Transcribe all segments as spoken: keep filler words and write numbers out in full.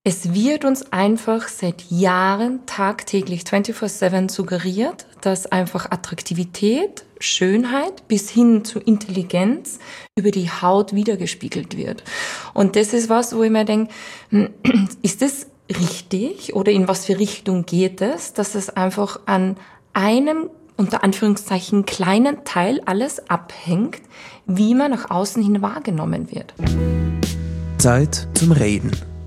Es wird uns einfach seit Jahren tagtäglich vierundzwanzig sieben suggeriert, dass einfach Attraktivität, Schönheit bis hin zu Intelligenz über die Haut wiedergespiegelt wird. Und das ist was, wo ich mir denke, ist das richtig oder in was für Richtung geht es, dass es einfach an einem, unter Anführungszeichen, kleinen Teil alles abhängt, wie man nach außen hin wahrgenommen wird. Zeit zum Reden.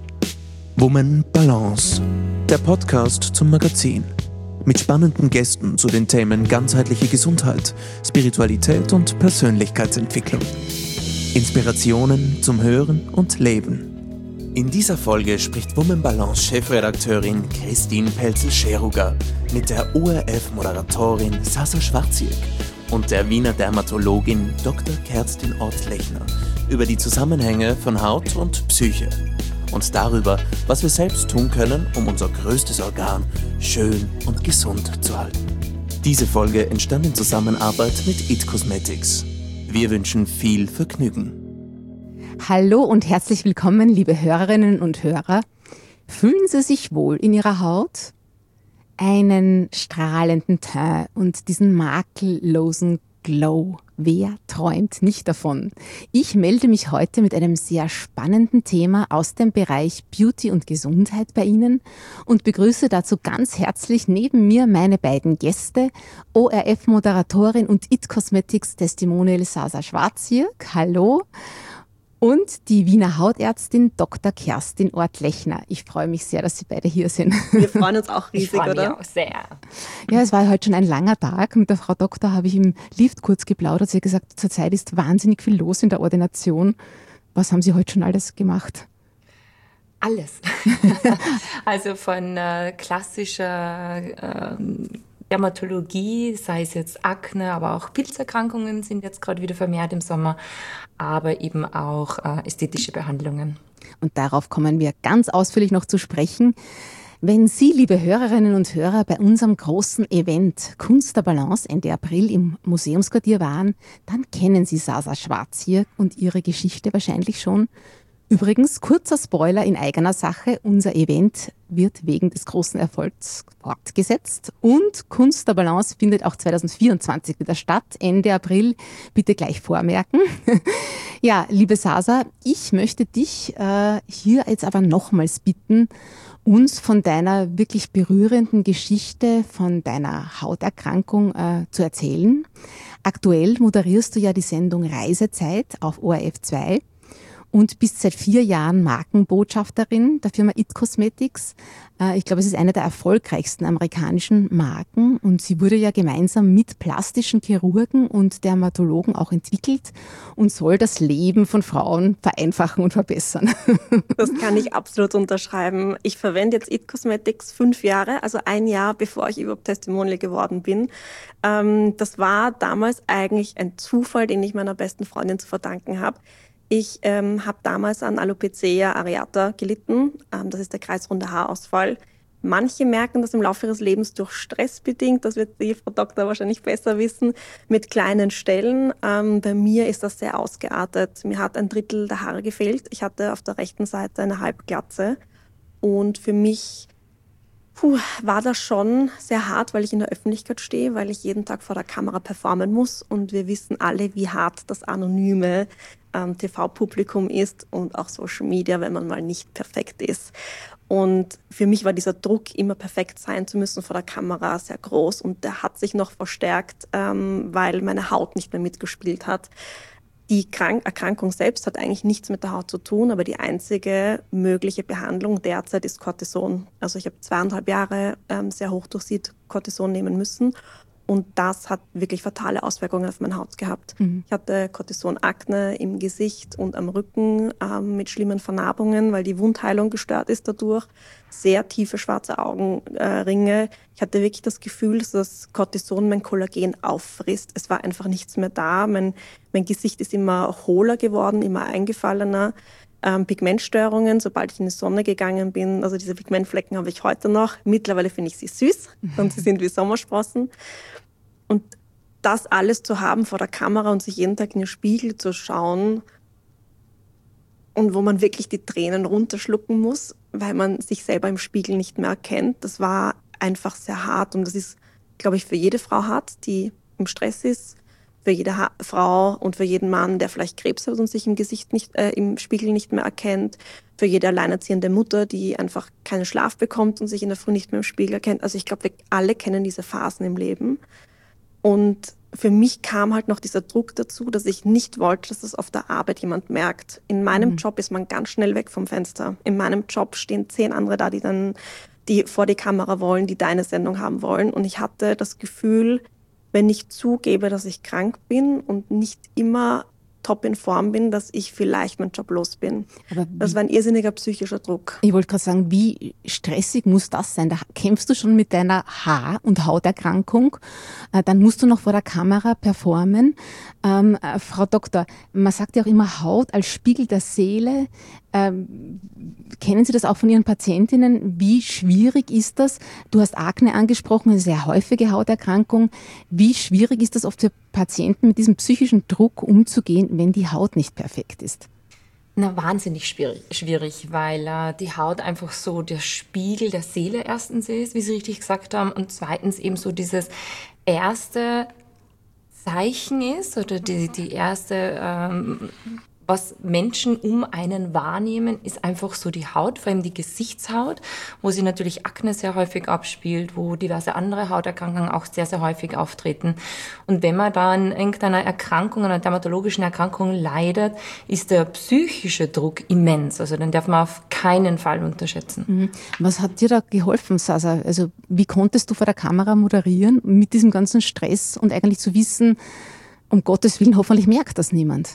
Woman Balance, der Podcast zum Magazin. Mit spannenden Gästen zu den Themen ganzheitliche Gesundheit, Spiritualität und Persönlichkeitsentwicklung. Inspirationen zum Hören und Leben. In dieser Folge spricht Woman Balance Chefredakteurin Christine Pelzel-Scheruger mit der O R F-Moderatorin Sasa Schwarzirk und der Wiener Dermatologin Doktor Kerstin Ortlechner über die Zusammenhänge von Haut und Psyche. Und darüber, was wir selbst tun können, um unser größtes Organ schön und gesund zu halten. Diese Folge entstand in Zusammenarbeit mit It Cosmetics. Wir wünschen viel Vergnügen. Hallo und herzlich willkommen, liebe Hörerinnen und Hörer. Fühlen Sie sich wohl in Ihrer Haut? Einen strahlenden Teint und diesen makellosen Glow. Wer träumt nicht davon? Ich melde mich heute mit einem sehr spannenden Thema aus dem Bereich Beauty und Gesundheit bei Ihnen und begrüße dazu ganz herzlich neben mir meine beiden Gäste, O R F-Moderatorin und It Cosmetics Testimonial Sasa Schwarzirk. Hallo. Und die Wiener Hautärztin Doktor Kerstin Ortlechner. Ich freue mich sehr, dass Sie beide hier sind. Wir freuen uns auch riesig, ich freue oder? mich auch sehr. Ja, es war heute schon ein langer Tag. Mit der Frau Doktor habe ich im Lift kurz geplaudert. Sie hat gesagt, zurzeit ist wahnsinnig viel los in der Ordination. Was haben Sie heute schon alles gemacht? Alles. Also von äh, klassischer äh, Dermatologie, sei es jetzt Akne, aber auch Pilzerkrankungen sind jetzt gerade wieder vermehrt im Sommer, aber eben auch äh, ästhetische Behandlungen. Und darauf kommen wir ganz ausführlich noch zu sprechen. Wenn Sie, liebe Hörerinnen und Hörer, bei unserem großen Event Kunst der Balance Ende April im Museumsquartier waren, dann kennen Sie Sasa Schwarzirk und ihre Geschichte wahrscheinlich schon. Übrigens, kurzer Spoiler in eigener Sache, unser Event wird wegen des großen Erfolgs fortgesetzt und Kunst der Balance findet auch zwanzig vierundzwanzig wieder statt, Ende April, bitte gleich vormerken. Ja, liebe Sasa, ich möchte dich äh, hier jetzt aber nochmals bitten, uns von deiner wirklich berührenden Geschichte, von deiner Hauterkrankung äh, zu erzählen. Aktuell moderierst du ja die Sendung Reisezeit auf O R F zwei. Und bist seit vier Jahren Markenbotschafterin der Firma It Cosmetics. Ich glaube, es ist eine der erfolgreichsten amerikanischen Marken und sie wurde ja gemeinsam mit plastischen Chirurgen und Dermatologen auch entwickelt und soll das Leben von Frauen vereinfachen und verbessern. Das kann ich absolut unterschreiben. Ich verwende jetzt It Cosmetics fünf Jahre, also ein Jahr bevor ich überhaupt Testimonial geworden bin. Das war damals eigentlich ein Zufall, den ich meiner besten Freundin zu verdanken habe. Ich ähm, habe damals an Alopecia areata gelitten. Ähm, das ist der kreisrunde Haarausfall. Manche merken das im Laufe ihres Lebens durch Stress bedingt. Das wird die Frau Doktor wahrscheinlich besser wissen, mit kleinen Stellen. Ähm, bei mir ist das sehr ausgeartet. Mir hat ein Drittel der Haare gefehlt. Ich hatte auf der rechten Seite eine Halbglatze. Und für mich puh, war das schon sehr hart, weil ich in der Öffentlichkeit stehe, weil ich jeden Tag vor der Kamera performen muss. Und wir wissen alle, wie hart das anonyme T V-Publikum ist und auch Social Media, wenn man mal nicht perfekt ist. Und für mich war dieser Druck, immer perfekt sein zu müssen vor der Kamera, sehr groß. Und der hat sich noch verstärkt, ähm, weil meine Haut nicht mehr mitgespielt hat. Die Krank- Erkrankung selbst hat eigentlich nichts mit der Haut zu tun, aber die einzige mögliche Behandlung derzeit ist Cortison. Also ich habe zweieinhalb Jahre ähm, sehr hochdosiert Cortison nehmen müssen. Und das hat wirklich fatale Auswirkungen auf meine Haut gehabt. Mhm. Ich hatte Cortison-Akne im Gesicht und am Rücken ähm, mit schlimmen Vernarbungen, weil die Wundheilung gestört ist dadurch. Sehr tiefe schwarze Augenringe. Äh, ich hatte wirklich das Gefühl, dass das Cortison mein Kollagen auffrisst. Es war einfach nichts mehr da. Mein, mein Gesicht ist immer hohler geworden, immer eingefallener. Ähm, Pigmentstörungen, sobald ich in die Sonne gegangen bin. Also diese Pigmentflecken habe ich heute noch. Mittlerweile finde ich sie süß und sie sind wie Sommersprossen. Und das alles zu haben vor der Kamera und sich jeden Tag in den Spiegel zu schauen und wo man wirklich die Tränen runterschlucken muss, weil man sich selber im Spiegel nicht mehr erkennt. Das war einfach sehr hart und das ist, glaube ich, für jede Frau hart, die im Stress ist, für jede ha- Frau und für jeden Mann, der vielleicht Krebs hat und sich im Gesicht nicht, äh, im Spiegel nicht mehr erkennt, für jede alleinerziehende Mutter, die einfach keinen Schlaf bekommt und sich in der Früh nicht mehr im Spiegel erkennt. Also ich glaube, wir alle kennen diese Phasen im Leben. Und für mich kam halt noch dieser Druck dazu, dass ich nicht wollte, dass das auf der Arbeit jemand merkt. In meinem mhm. Job ist man ganz schnell weg vom Fenster. In meinem Job stehen zehn andere da, die dann die vor die Kamera wollen, die deine Sendung haben wollen. Und ich hatte das Gefühl, wenn ich zugebe, dass ich krank bin und nicht immer top in Form bin, dass ich vielleicht meinen Job los bin. Aber das war ein irrsinniger psychischer Druck. Ich wollte gerade sagen, wie stressig muss das sein? Da kämpfst du schon mit deiner Haar- und Hauterkrankung. Dann musst du noch vor der Kamera performen. Ähm, äh, Frau Doktor, man sagt ja auch immer Haut als Spiegel der Seele. Ähm, kennen Sie das auch von Ihren Patientinnen? Wie schwierig ist das? Du hast Akne angesprochen, eine sehr häufige Hauterkrankung. Wie schwierig ist das oft für Patienten, mit diesem psychischen Druck umzugehen, wenn die Haut nicht perfekt ist? Na, wahnsinnig schwierig, schwierig weil äh, die Haut einfach so der Spiegel der Seele erstens ist, wie Sie richtig gesagt haben, und zweitens eben so dieses erste Zeichen ist oder die, die erste, ähm, was Menschen um einen wahrnehmen, ist einfach so die Haut, vor allem die Gesichtshaut, wo sich natürlich Akne sehr häufig abspielt, wo diverse andere Hauterkrankungen auch sehr, sehr häufig auftreten. Und wenn man dann irgendeiner Erkrankung, einer dermatologischen Erkrankung leidet, ist der psychische Druck immens. Also den darf man auf keinen Fall unterschätzen. Mhm. Was hat dir da geholfen, Sasa? Also wie konntest du vor der Kamera moderieren mit diesem ganzen Stress und eigentlich zu wissen, um Gottes Willen, hoffentlich merkt das niemand?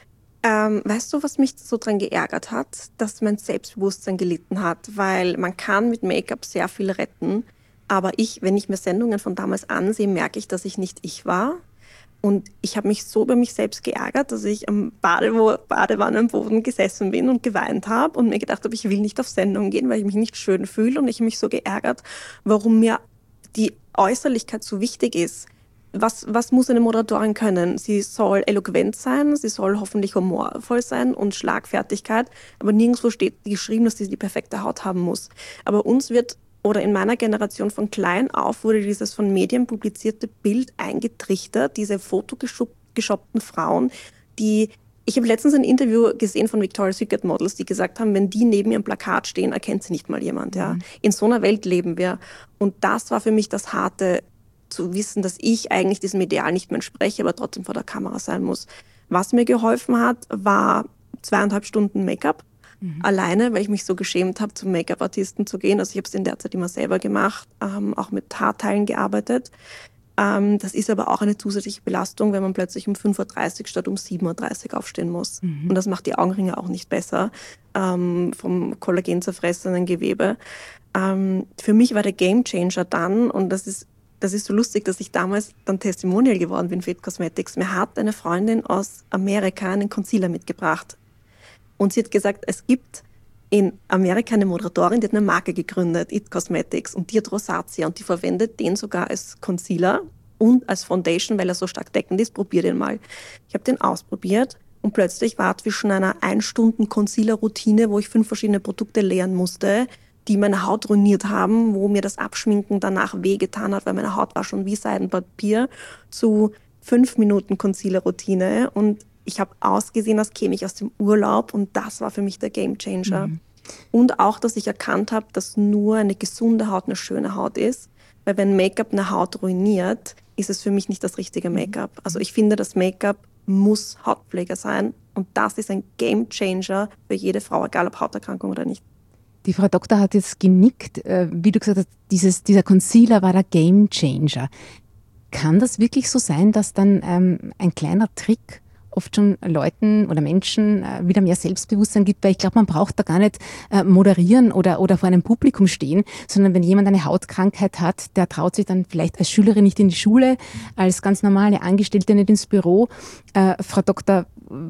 Ähm, weißt du, was mich so dran geärgert hat? Dass mein Selbstbewusstsein gelitten hat, weil man kann mit Make-up sehr viel retten, aber ich, wenn ich mir Sendungen von damals ansehe, merke ich, dass ich nicht ich war. Und ich habe mich so über mich selbst geärgert, dass ich am Bade- Badewannenboden gesessen bin und geweint habe und mir gedacht habe, ich will nicht auf Sendung gehen, weil ich mich nicht schön fühle. Und ich habe mich so geärgert, warum mir die Äußerlichkeit so wichtig ist. Was, was muss eine Moderatorin können? Sie soll eloquent sein, sie soll hoffentlich humorvoll sein und Schlagfertigkeit, aber nirgendwo steht geschrieben, dass sie die perfekte Haut haben muss. Aber uns wird, oder in meiner Generation von klein auf, wurde dieses von Medien publizierte Bild eingetrichtert, diese fotogeshoppten Frauen, die... Ich habe letztens ein Interview gesehen von Victoria's Secret Models, die gesagt haben, wenn die neben ihrem Plakat stehen, erkennt sie nicht mal jemand. Ja? Mhm. In so einer Welt leben wir. Und das war für mich das Harte, zu wissen, dass ich eigentlich diesem Ideal nicht mehr entspreche, aber trotzdem vor der Kamera sein muss. Was mir geholfen hat, war zweieinhalb Stunden Make-up. Mhm. Alleine, weil ich mich so geschämt habe, zum Make-up-Artisten zu gehen. Also ich habe es in der Zeit immer selber gemacht, ähm, auch mit Haarteilen gearbeitet. Ähm, das ist aber auch eine zusätzliche Belastung, wenn man plötzlich um fünf Uhr dreißig statt um sieben Uhr dreißig aufstehen muss. Mhm. Und das macht die Augenringe auch nicht besser, ähm, vom Kollagen zerfressenen Gewebe. Ähm, für mich war der Gamechanger dann, und das ist Das ist so lustig, dass ich damals dann Testimonial geworden bin für It Cosmetics. Mir hat eine Freundin aus Amerika einen Concealer mitgebracht. Und sie hat gesagt, es gibt in Amerika eine Moderatorin, die hat eine Marke gegründet, It Cosmetics, und die hat Rosatia und die verwendet den sogar als Concealer und als Foundation, weil er so stark deckend ist. Probier den mal. Ich habe den ausprobiert und plötzlich war zwischen einer ein-Stunden-Concealer-Routine, wo ich fünf verschiedene Produkte leeren musste, die meine Haut ruiniert haben, wo mir das Abschminken danach wehgetan hat, weil meine Haut war schon wie Seidenpapier, zu fünf Minuten Concealer-Routine. Und ich habe ausgesehen, als käme ich aus dem Urlaub, und das war für mich der Gamechanger. Mhm. Und auch, dass ich erkannt habe, dass nur eine gesunde Haut eine schöne Haut ist. Weil wenn Make-up eine Haut ruiniert, ist es für mich nicht das richtige Make-up. Also ich finde, das Make-up muss Hautpflege sein. Und das ist ein Gamechanger für jede Frau, egal ob Hauterkrankung oder nicht. Die Frau Doktor hat jetzt genickt, wie du gesagt hast, dieses, dieser Concealer war der Gamechanger. Kann das wirklich so sein, dass dann ähm, ein kleiner Trick oft schon Leuten oder Menschen äh, wieder mehr Selbstbewusstsein gibt? Weil ich glaube, man braucht da gar nicht äh, moderieren oder, oder vor einem Publikum stehen, sondern wenn jemand eine Hautkrankheit hat, der traut sich dann vielleicht als Schülerin nicht in die Schule, als ganz normale Angestellte nicht ins Büro. Äh, Frau Doktor,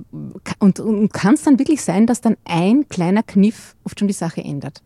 und, und kann es dann wirklich sein, dass dann ein kleiner Kniff oft schon die Sache ändert?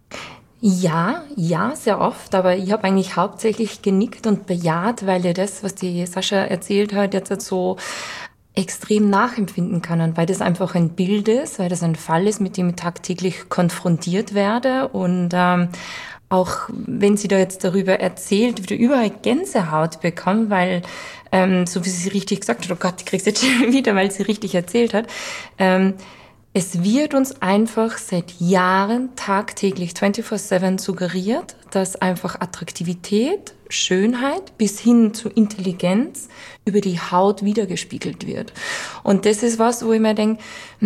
Ja, ja, sehr oft, aber ich habe eigentlich hauptsächlich genickt und bejaht, weil ja das, was die Sascha erzählt hat, jetzt so extrem nachempfinden kann, und weil das einfach ein Bild ist, weil das ein Fall ist, mit dem ich tagtäglich konfrontiert werde. Und ähm, auch wenn sie da jetzt darüber erzählt, wieder überall Gänsehaut bekommen, weil, ähm, so wie sie richtig gesagt hat, oh Gott, ich krieg's jetzt schon wieder, weil sie richtig erzählt hat, ähm, es wird uns einfach seit Jahren tagtäglich vierundzwanzig sieben suggeriert, dass einfach Attraktivität, Schönheit bis hin zu Intelligenz über die Haut wiedergespiegelt wird. Und das ist was, wo ich mir denke,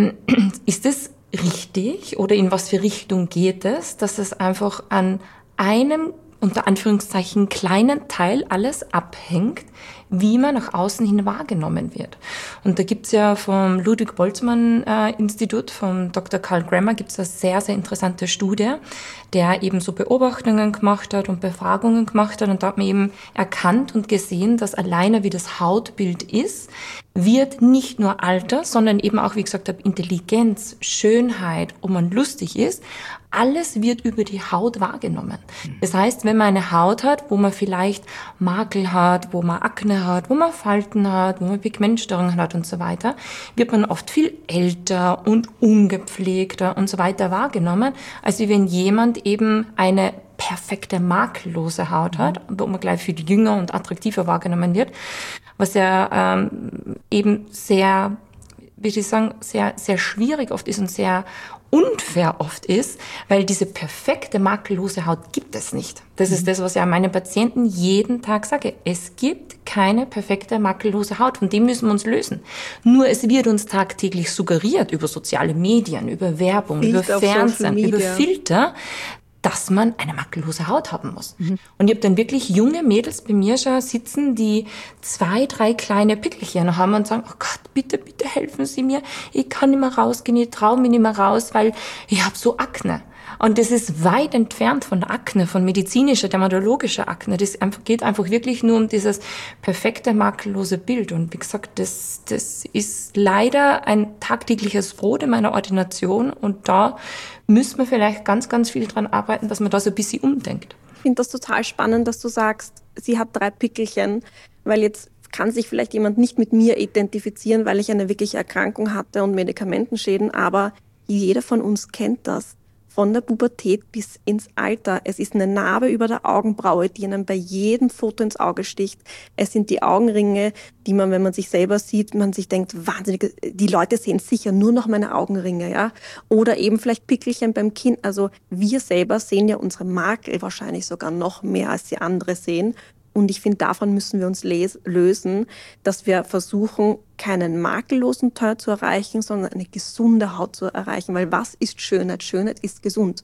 ist das richtig oder in was für Richtung geht es, dass es einfach an einem, unter Anführungszeichen, kleinen Teil alles abhängt, wie man nach außen hin wahrgenommen wird. Und da gibt's ja vom Ludwig-Boltzmann-Institut, äh, vom Doktor Karl Grammer, gibt's eine sehr, sehr interessante Studie, der eben so Beobachtungen gemacht hat und Befragungen gemacht hat. Und da hat man eben erkannt und gesehen, dass alleine wie das Hautbild ist, wird nicht nur Alter, sondern eben auch, wie gesagt habe, Intelligenz, Schönheit, ob man lustig ist, alles wird über die Haut wahrgenommen. Das heißt, wenn man eine Haut hat, wo man vielleicht Makel hat, wo man Akne hat, wo man Falten hat, wo man Pigmentstörungen hat und so weiter, wird man oft viel älter und ungepflegter und so weiter wahrgenommen, als wenn jemand eben eine perfekte, makellose Haut hat, wo man gleich viel jünger und attraktiver wahrgenommen wird, was ja ähm, eben sehr, wie soll ich sagen, sehr, sehr schwierig oft ist und sehr unfair oft ist, weil diese perfekte, makellose Haut gibt es nicht. Das ist das, was ich an meine Patienten jeden Tag sage. Es gibt keine perfekte, makellose Haut. Von dem müssen wir uns lösen. Nur es wird uns tagtäglich suggeriert über soziale Medien, über Werbung, Bild über Fernsehen, über Media. Filter, dass man eine makellose Haut haben muss. Mhm. Und ich habe dann wirklich junge Mädels bei mir schon sitzen, die zwei, drei kleine Pickelchen haben und sagen, oh Gott, bitte, bitte helfen Sie mir. Ich kann nicht mehr rausgehen, ich traue mich nicht mehr raus, weil ich habe so Akne. Und das ist weit entfernt von Akne, von medizinischer, dermatologischer Akne. Das einfach, geht einfach wirklich nur um dieses perfekte, makellose Bild. Und wie gesagt, das, das ist leider ein tagtägliches Brot in meiner Ordination. Und da müssen wir vielleicht ganz, ganz viel dran arbeiten, dass man da so ein bisschen umdenkt. Ich finde das total spannend, dass du sagst, sie hat drei Pickelchen, weil jetzt kann sich vielleicht jemand nicht mit mir identifizieren, weil ich eine wirkliche Erkrankung hatte und Medikamentenschäden, aber jeder von uns kennt das. Von der Pubertät bis ins Alter. Es ist eine Narbe über der Augenbraue, die einem bei jedem Foto ins Auge sticht. Es sind die Augenringe, die man, wenn man sich selber sieht, man sich denkt, wahnsinnig, die Leute sehen sicher nur noch meine Augenringe, ja. Oder eben vielleicht Pickelchen beim Kinn. Also wir selber sehen ja unsere Makel wahrscheinlich sogar noch mehr, als die andere sehen. Und ich finde, davon müssen wir uns les- lösen, dass wir versuchen, keinen makellosen Teint zu erreichen, sondern eine gesunde Haut zu erreichen. Weil was ist Schönheit? Schönheit ist gesund.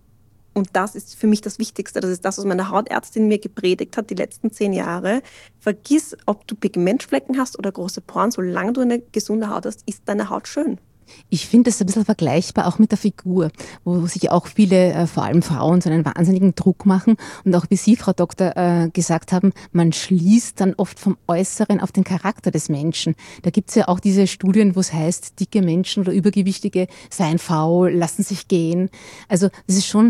Und das ist für mich das Wichtigste. Das ist das, was meine Hautärztin mir gepredigt hat die letzten zehn Jahre. Vergiss, ob du Pigmentflecken hast oder große Poren. Solange du eine gesunde Haut hast, ist deine Haut schön. Ich finde das ein bisschen vergleichbar auch mit der Figur, wo sich auch viele, äh, vor allem Frauen, so einen wahnsinnigen Druck machen. Und auch wie Sie, Frau Doktor, äh, gesagt haben, man schließt dann oft vom Äußeren auf den Charakter des Menschen. Da gibt es ja auch diese Studien, wo es heißt, dicke Menschen oder Übergewichtige seien faul, lassen sich gehen. Also das ist schon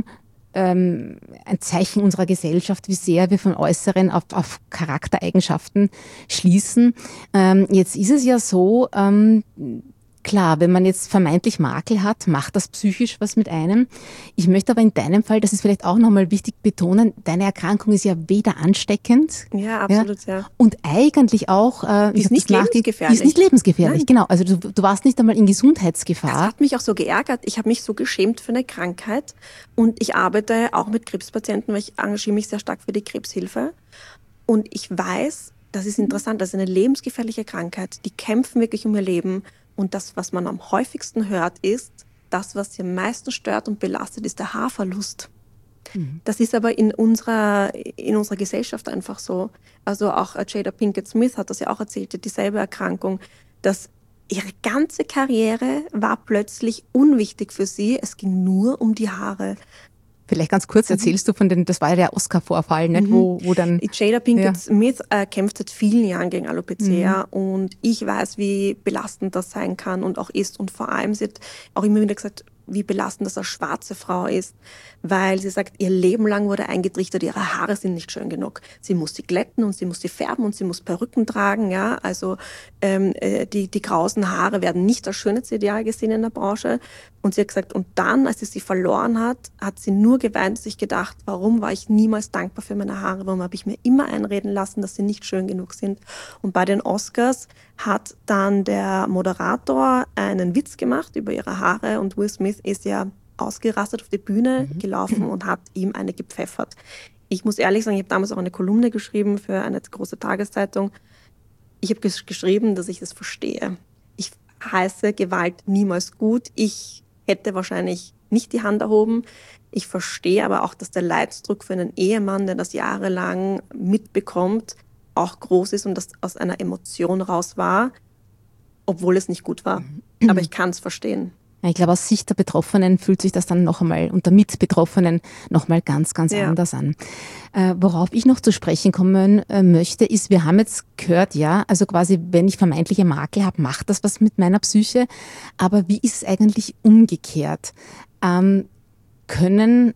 ähm, ein Zeichen unserer Gesellschaft, wie sehr wir von Äußeren auf, auf Charaktereigenschaften schließen. Ähm, jetzt ist es ja so, ähm, klar, wenn man jetzt vermeintlich Makel hat, macht das psychisch was mit einem. Ich möchte aber in deinem Fall, das ist vielleicht auch nochmal wichtig betonen, deine Erkrankung ist ja weder ansteckend. Ja, absolut, ja. ja und eigentlich auch, äh, ist nicht lebensgefährlich. Ist nicht lebensgefährlich, Nein. genau. Also du, du warst nicht einmal in Gesundheitsgefahr. Das hat mich auch so geärgert. Ich habe mich so geschämt für eine Krankheit. Und ich arbeite auch mit Krebspatienten, weil ich engagiere mich sehr stark für die Krebshilfe. Und ich weiß, das ist interessant, das ist eine lebensgefährliche Krankheit. Die kämpfen wirklich um ihr Leben. Und das, was man am häufigsten hört, ist, das, was sie am meisten stört und belastet, ist der Haarverlust. Mhm. Das ist aber in unserer, in unserer Gesellschaft einfach so. Also auch Jada Pinkett Smith hat das ja auch erzählt, die hat dieselbe Erkrankung, dass ihre ganze Karriere war plötzlich unwichtig für sie. Es ging nur um die Haare. Vielleicht ganz kurz erzählst du von den, das war ja der Oscar-Vorfall, nicht? Mhm. Wo, wo dann. Jada Pinkett Smith ja. äh, kämpft seit vielen Jahren gegen Alopecia mhm. und ich weiß, wie belastend das sein kann und auch ist. Und vor allem, sie hat auch immer wieder gesagt, wie belastend das als schwarze Frau ist, weil sie sagt, ihr Leben lang wurde eingetrichtert, ihre Haare sind nicht schön genug. Sie muss sie glätten und sie muss sie färben und sie muss Perücken tragen. Ja, also ähm, die, die krausen Haare werden nicht als Schönheitsideal gesehen in der Branche. Und sie hat gesagt, und dann, als sie sie verloren hat, hat sie nur geweint und sich gedacht, warum war ich niemals dankbar für meine Haare? Warum habe ich mir immer einreden lassen, dass sie nicht schön genug sind? Und bei den Oscars hat dann der Moderator einen Witz gemacht über ihre Haare und Will Smith ist ja ausgerastet auf die Bühne mhm. gelaufen und hat ihm eine gepfeffert. Ich muss ehrlich sagen, ich habe damals auch eine Kolumne geschrieben für eine große Tageszeitung. Ich habe gesch- geschrieben, dass ich das verstehe. Ich heiße Gewalt niemals gut. Ich hätte wahrscheinlich nicht die Hand erhoben. Ich verstehe aber auch, dass der Leidsdruck für einen Ehemann, der das jahrelang mitbekommt, auch groß ist und das aus einer Emotion raus war, obwohl es nicht gut war. Aber ich kann es verstehen. Ich glaube, aus Sicht der Betroffenen fühlt sich das dann noch einmal und der Mitbetroffenen noch mal ganz, ganz ja. anders an. Äh, worauf ich noch zu sprechen kommen äh, möchte, ist, wir haben jetzt gehört, ja, also quasi, wenn ich vermeintliche Makel habe, macht das was mit meiner Psyche. Aber wie ist es eigentlich umgekehrt? Ähm, können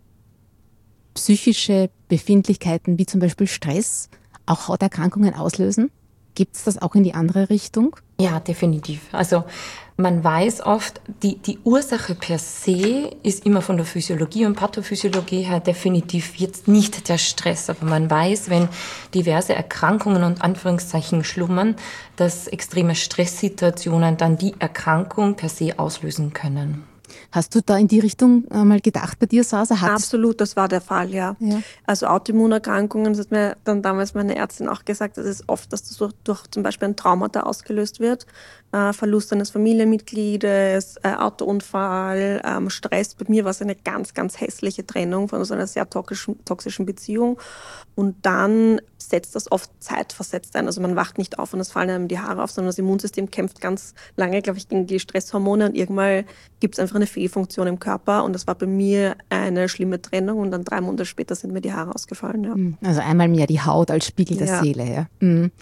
psychische Befindlichkeiten wie zum Beispiel Stress auch Hauterkrankungen auslösen? Gibt es das auch in die andere Richtung? Ja, definitiv. Also man weiß oft, die, die Ursache per se ist immer von der Physiologie und Pathophysiologie her definitiv jetzt nicht der Stress. Aber man weiß, wenn diverse Erkrankungen und Anführungszeichen schlummern, dass extreme Stresssituationen dann die Erkrankung per se auslösen können. Hast du da in die Richtung mal gedacht bei dir, Sasa? Hat's Absolut, das war der Fall, ja. ja. Also Autoimmunerkrankungen, das hat mir dann damals meine Ärztin auch gesagt, das ist oft, dass das durch, durch zum Beispiel ein Traumata ausgelöst wird. Äh, Verlust eines Familienmitgliedes, äh, Autounfall, ähm, Stress. Bei mir war es eine ganz, ganz hässliche Trennung von so einer sehr toxischen, toxischen Beziehung. Und dann setzt das oft zeitversetzt ein. Also man wacht nicht auf und es fallen einem die Haare auf, sondern das Immunsystem kämpft ganz lange, glaube ich, gegen die Stresshormone und irgendwann gibt es einfach eine Fehlfunktion im Körper und das war bei mir eine schlimme Trennung und dann drei Monate später sind mir die Haare ausgefallen. Ja. Also einmal mehr die Haut als Spiegel der ja. Seele. Ja. Mhm.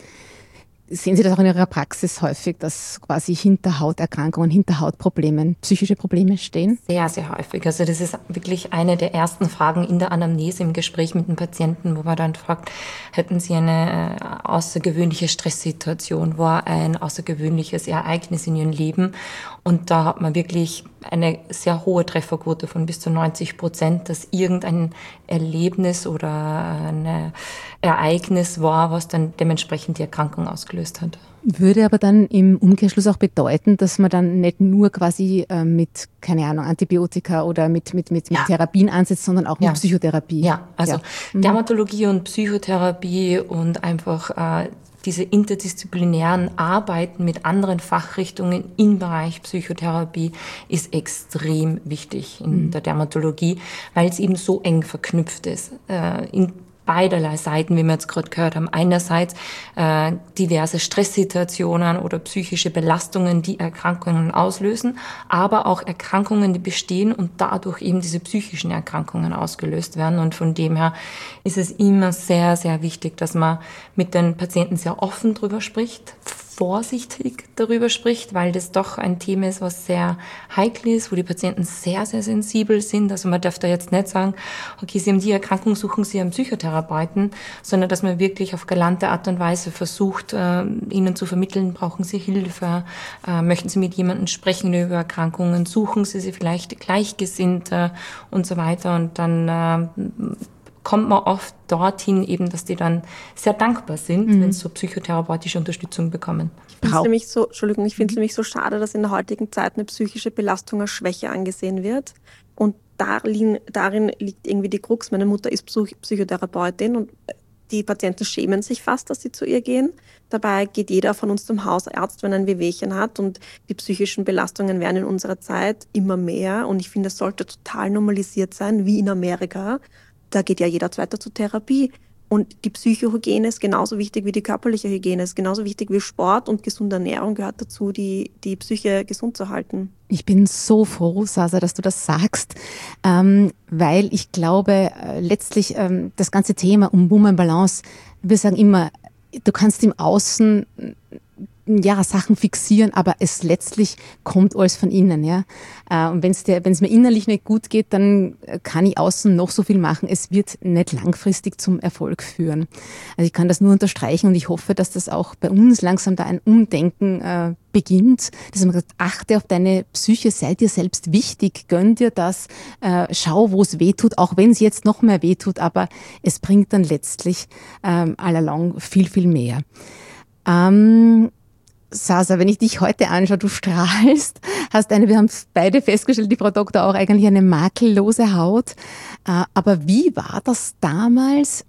Sehen Sie das auch in Ihrer Praxis häufig, dass quasi hinter Hauterkrankungen, hinter Hautproblemen psychische Probleme stehen? Sehr, sehr häufig. Also das ist wirklich eine der ersten Fragen in der Anamnese im Gespräch mit dem Patienten, wo man dann fragt, hätten Sie eine äh, außergewöhnliche Stresssituation, war ein außergewöhnliches Ereignis in Ihrem Leben? Und da hat man wirklich eine sehr hohe Trefferquote von bis zu neunzig Prozent, dass irgendein Erlebnis oder ein Ereignis war, was dann dementsprechend die Erkrankung ausgelöst hat. Würde aber dann im Umkehrschluss auch bedeuten, dass man dann nicht nur quasi äh, mit, keine Ahnung, Antibiotika oder mit, mit, mit, mit ja. Therapien ansetzt, sondern auch ja. mit Psychotherapie. Ja, also ja. Mhm. Dermatologie und Psychotherapie und einfach äh, diese interdisziplinären Arbeiten mit anderen Fachrichtungen im Bereich Psychotherapie ist extrem wichtig in mhm. der Dermatologie, weil es eben so eng verknüpft ist. Äh, in beiderlei Seiten, wie wir jetzt gerade gehört haben. Einerseits äh, diverse Stresssituationen oder psychische Belastungen, die Erkrankungen auslösen, aber auch Erkrankungen, die bestehen und dadurch eben diese psychischen Erkrankungen ausgelöst werden. Und von dem her ist es immer sehr, sehr wichtig, dass man mit den Patienten sehr offen drüber spricht, vorsichtig darüber spricht, weil das doch ein Thema ist, was sehr heikel ist, wo die Patienten sehr, sehr sensibel sind. Also man darf da jetzt nicht sagen, okay, Sie haben die Erkrankung, suchen Sie einen Psychotherapeuten, sondern dass man wirklich auf galante Art und Weise versucht, äh, ihnen zu vermitteln, brauchen Sie Hilfe, äh, möchten Sie mit jemandem sprechen über Erkrankungen, suchen Sie sie vielleicht Gleichgesinnte und so weiter. Und dann äh, kommt man oft dorthin eben, dass die dann sehr dankbar sind, mhm. wenn sie so psychotherapeutische Unterstützung bekommen. Ich finde es nämlich so, Entschuldigung, ich finde es nämlich so schade, dass in der heutigen Zeit eine psychische Belastung als Schwäche angesehen wird. Und darin, darin liegt irgendwie die Krux. Meine Mutter ist Psychotherapeutin und die Patienten schämen sich fast, dass sie zu ihr gehen. Dabei geht jeder von uns zum Hausarzt, wenn er ein Wehwehchen hat. Und die psychischen Belastungen werden in unserer Zeit immer mehr. Und ich finde, es sollte total normalisiert sein, wie in Amerika. Da geht ja jeder Zweite zur Therapie. Und die Psychohygiene ist genauso wichtig wie die körperliche Hygiene, ist genauso wichtig wie Sport und gesunde Ernährung gehört dazu, die, die Psyche gesund zu halten. Ich bin so froh, Sasa, dass du das sagst, ähm, weil ich glaube, äh, letztlich ähm, das ganze Thema um Woman Balance, wir sagen immer, du kannst im Außen ja, Sachen fixieren, aber es letztlich kommt alles von innen. Ja? Und wenn es mir innerlich nicht gut geht, dann kann ich außen noch so viel machen. Es wird nicht langfristig zum Erfolg führen. Also ich kann das nur unterstreichen und ich hoffe, dass das auch bei uns langsam da ein Umdenken äh, beginnt, dass man sagt, achte auf deine Psyche, sei dir selbst wichtig, gönn dir das, äh, schau, wo es weh tut, auch wenn es jetzt noch mehr weh tut, aber es bringt dann letztlich ähm, allalong viel, viel mehr. Ähm, Sasa, wenn ich dich heute anschaue, du strahlst, hast eine, wir haben beide festgestellt, die Frau Doktor auch eigentlich eine makellose Haut. Aber wie war das damals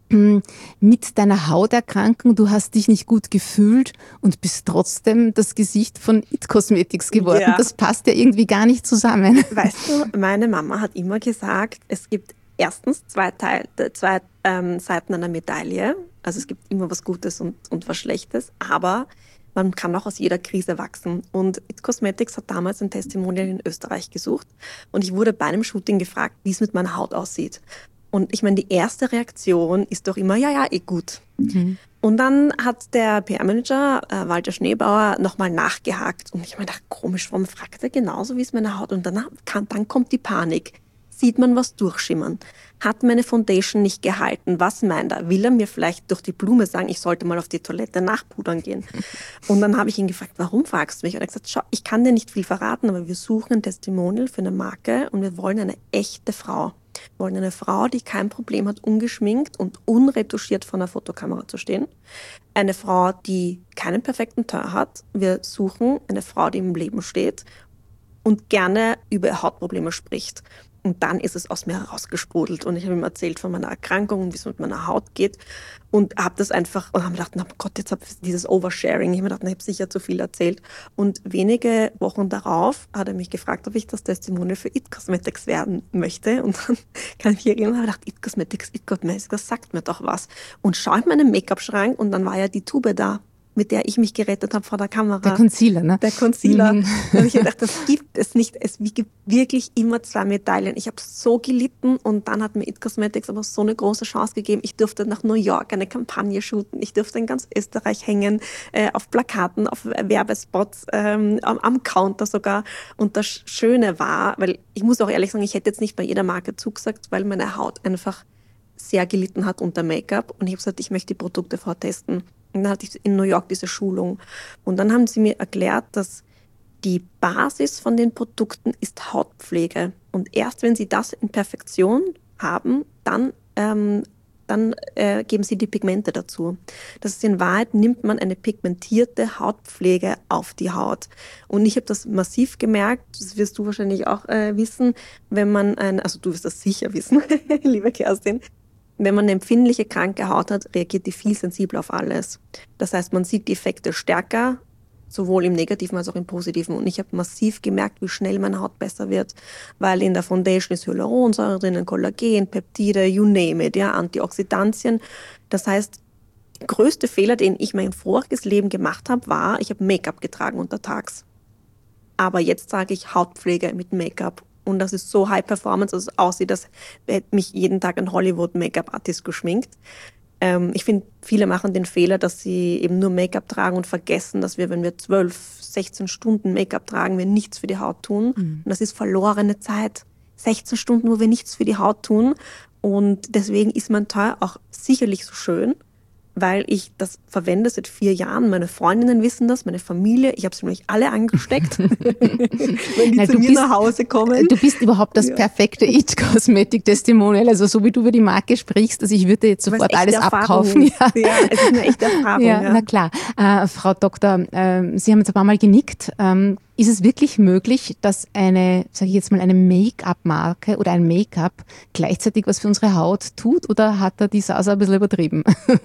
mit deiner Hauterkrankung? Du hast dich nicht gut gefühlt und bist trotzdem das Gesicht von It Cosmetics geworden. Ja. Das passt ja irgendwie gar nicht zusammen. Weißt du, meine Mama hat immer gesagt, es gibt erstens zwei, Teil, zwei ähm, Seiten einer Medaille. Also es gibt immer was Gutes und, und was Schlechtes, aber man kann auch aus jeder Krise wachsen. Und It Cosmetics hat damals ein Testimonial in Österreich gesucht. Und ich wurde bei einem Shooting gefragt, wie es mit meiner Haut aussieht. Und ich meine, die erste Reaktion ist doch immer, ja, ja, eh gut. Mhm. Und dann hat der P R-Manager, äh, Walter Schneebauer, nochmal nachgehakt. Und ich meine, komisch, warum fragt er genauso, wie es meine Haut? Und dann, kann, dann kommt die Panik. Sieht man was durchschimmern? Hat meine Foundation nicht gehalten? Was meint er? Will er mir vielleicht durch die Blume sagen, ich sollte mal auf die Toilette nachpudern gehen? Und dann habe ich ihn gefragt, warum fragst du mich? Und er hat gesagt, schau, ich kann dir nicht viel verraten, aber wir suchen ein Testimonial für eine Marke und wir wollen eine echte Frau. Wir wollen eine Frau, die kein Problem hat, ungeschminkt und unretuschiert vor einer Fotokamera zu stehen. Eine Frau, die keinen perfekten Teint hat. Wir suchen eine Frau, die im Leben steht und gerne über Hautprobleme spricht. Und dann ist es aus mir herausgesprudelt und ich habe ihm erzählt von meiner Erkrankung und wie es mit meiner Haut geht und habe das einfach und habe mir gedacht, na Gott, jetzt habe ich dieses Oversharing. Ich habe mir gedacht, ich habe sicher zu viel erzählt. Und wenige Wochen darauf hat er mich gefragt, ob ich das Testimonial für It Cosmetics werden möchte. Und dann kann ich mich erinnern, habe gedacht, It Cosmetics, It Cosmetics, das sagt mir doch was. Und schaue in meinen Make-up-Schrank und dann war ja die Tube da, mit der ich mich gerettet habe vor der Kamera. Der Concealer, ne? Der Concealer. Mhm. Und ich habe gedacht, das gibt es nicht. Es gibt wirklich immer zwei Medaillen. Ich habe so gelitten und dann hat mir It Cosmetics aber so eine große Chance gegeben. Ich durfte nach New York eine Kampagne shooten. Ich durfte in ganz Österreich hängen, äh, auf Plakaten, auf Werbespots, ähm, am, am Counter sogar. Und das Schöne war, weil ich muss auch ehrlich sagen, ich hätte jetzt nicht bei jeder Marke zugesagt, weil meine Haut einfach sehr gelitten hat unter Make-up. Und ich habe gesagt, ich möchte die Produkte vortesten. Und dann hatte ich in New York diese Schulung. Und dann haben sie mir erklärt, dass die Basis von den Produkten ist Hautpflege. Und erst wenn sie das in Perfektion haben, dann, ähm, dann äh, geben sie die Pigmente dazu. Das ist in Wahrheit, nimmt man eine pigmentierte Hautpflege auf die Haut. Und ich habe das massiv gemerkt, das wirst du wahrscheinlich auch äh, wissen, wenn man ein, also du wirst das sicher wissen, liebe Kerstin, wenn man eine empfindliche, kranke Haut hat, reagiert die viel sensibler auf alles. Das heißt, man sieht die Effekte stärker, sowohl im Negativen als auch im Positiven. Und ich habe massiv gemerkt, wie schnell meine Haut besser wird, weil in der Foundation ist Hyaluronsäure drinnen, Kollagen, Peptide, you name it, ja, Antioxidantien. Das heißt, der größte Fehler, den ich mein voriges Leben gemacht habe, war, ich habe Make-up getragen untertags. Aber jetzt sage ich Hautpflege mit Make-up. Und das ist so High Performance, dass es aussieht, als hätte mich jeden Tag ein Hollywood-Make-up-Artist geschminkt. Ähm, ich finde, viele machen den Fehler, dass sie eben nur Make-up tragen und vergessen, dass wir, wenn wir zwölf, sechzehn Stunden Make-up tragen, wir nichts für die Haut tun. Mhm. Und das ist verlorene Zeit. sechzehn Stunden, wo wir nichts für die Haut tun. Und deswegen ist mein Teint auch sicherlich so schön, weil ich das verwende seit vier Jahren. Meine Freundinnen wissen das, meine Familie. Ich habe sie nämlich alle angesteckt, wenn die Na, zu mir bist, nach Hause kommen. Du bist überhaupt das ja. perfekte It Cosmetic Testimonial. Also so wie du über die Marke sprichst, also ich würde jetzt sofort alles abkaufen. Ja. ja, es ist eine echte Erfahrung. Ja, ja. Na klar. Äh, Frau Doktor, äh, Sie haben jetzt ein paar Mal genickt. Ähm, Ist es wirklich möglich, dass eine, sage ich jetzt mal, eine Make-up-Marke oder ein Make-up gleichzeitig was für unsere Haut tut, oder hat da die Sasa ein bisschen übertrieben?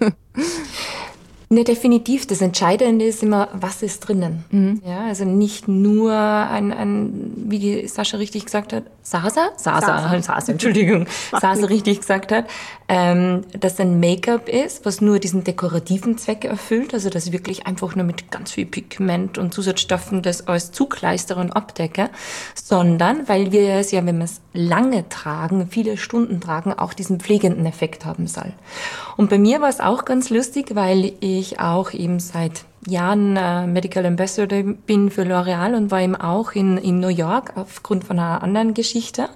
Ne, definitiv. Das Entscheidende ist immer, was ist drinnen. Mhm. Ja, also nicht nur ein, ein, wie die Sascha richtig gesagt hat, Sasa? Sasa, Sasa, Sasa Entschuldigung. Sasa richtig gesagt hat, ähm, dass ein Make-up ist, was nur diesen dekorativen Zweck erfüllt, also dass ich wirklich einfach nur mit ganz viel Pigment und Zusatzstoffen das alles zukleistere und abdecke, sondern weil wir es ja, wenn wir es lange tragen, viele Stunden tragen, auch diesen pflegenden Effekt haben soll. Und bei mir war es auch ganz lustig, weil ich auch eben seit Jahren äh, Medical Ambassador bin für L'Oreal und war eben auch in, in New York aufgrund von einer anderen Geschichte.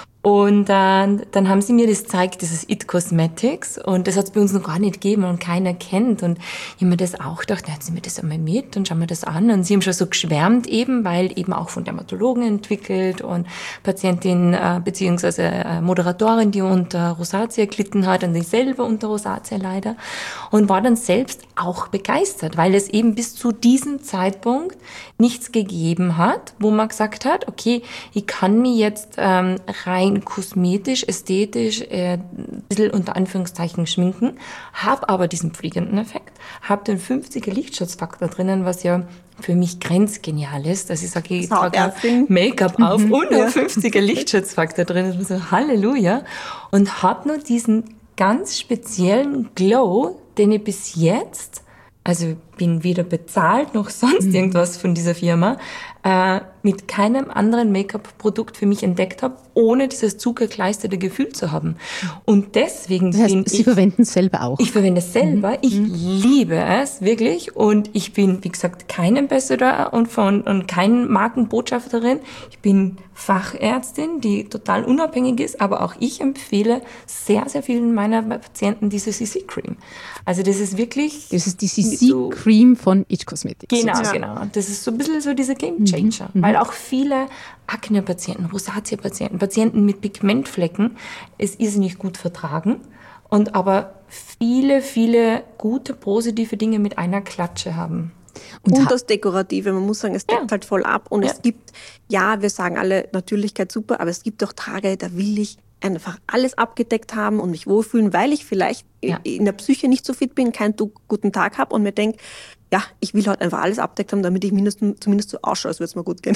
Und dann, dann haben sie mir das gezeigt, dieses It Cosmetics, und das hat es bei uns noch gar nicht gegeben und keiner kennt. Und ich habe mir das auch gedacht, na, jetzt nehmen wir das einmal mit und schauen wir das an. Und sie haben schon so geschwärmt eben, weil eben auch von Dermatologen entwickelt und Patientin äh, beziehungsweise äh, Moderatorin, die unter Rosatia gelitten hat und ich selber unter Rosatia leider, und war dann selbst auch begeistert, weil es eben bis zu diesem Zeitpunkt nichts gegeben hat, wo man gesagt hat, okay, ich kann mich jetzt ähm, rein kosmetisch, ästhetisch, äh, ein bisschen unter Anführungszeichen schminken, habe aber diesen pflegenden Effekt, habe den fünfziger Lichtschutzfaktor drinnen, was ja für mich grenzgenial ist, dass ich sage, ich trage Make-up auf mhm, und ja. einen fünfziger Lichtschutzfaktor drin, das ist so Halleluja, und habe nur diesen ganz speziellen Glow, den ich bis jetzt, also bin weder bezahlt noch sonst mhm. irgendwas von dieser Firma, äh, mit keinem anderen Make-up-Produkt für mich entdeckt habe, ohne dieses zugekleisterte Gefühl zu haben. Und deswegen das heißt, bin Sie ich... verwenden es selber auch? Ich verwende es selber. Mhm. Ich mhm. liebe es, wirklich. Und ich bin, wie gesagt, kein Ambassador und, von, und kein Markenbotschafterin. Ich bin Fachärztin, die total unabhängig ist, aber auch ich empfehle sehr, sehr vielen meiner Patienten diese C C-Cream. Also das ist wirklich... Das ist die C C-Cream so von It Cosmetics. Genau, sozusagen. genau. Das ist so ein bisschen so dieser Gamechanger. Mhm. Weil auch viele Akne-Patienten, Rosatia-Patienten, Patienten mit Pigmentflecken es irrsinnig gut vertragen und aber viele, viele gute, positive Dinge mit einer Klatsche haben. Und, und das Dekorative, man muss sagen, es deckt ja. halt voll ab. Und ja. es gibt, ja, wir sagen alle, Natürlichkeit super, aber es gibt auch Tage, da will ich einfach alles abgedeckt haben und mich wohlfühlen, weil ich vielleicht ja. in der Psyche nicht so fit bin, keinen guten Tag habe und mir denke, ja, ich will halt einfach alles abdeckt haben, damit ich mindestens, zumindest so ausschaue, als würde es mir gut gehen.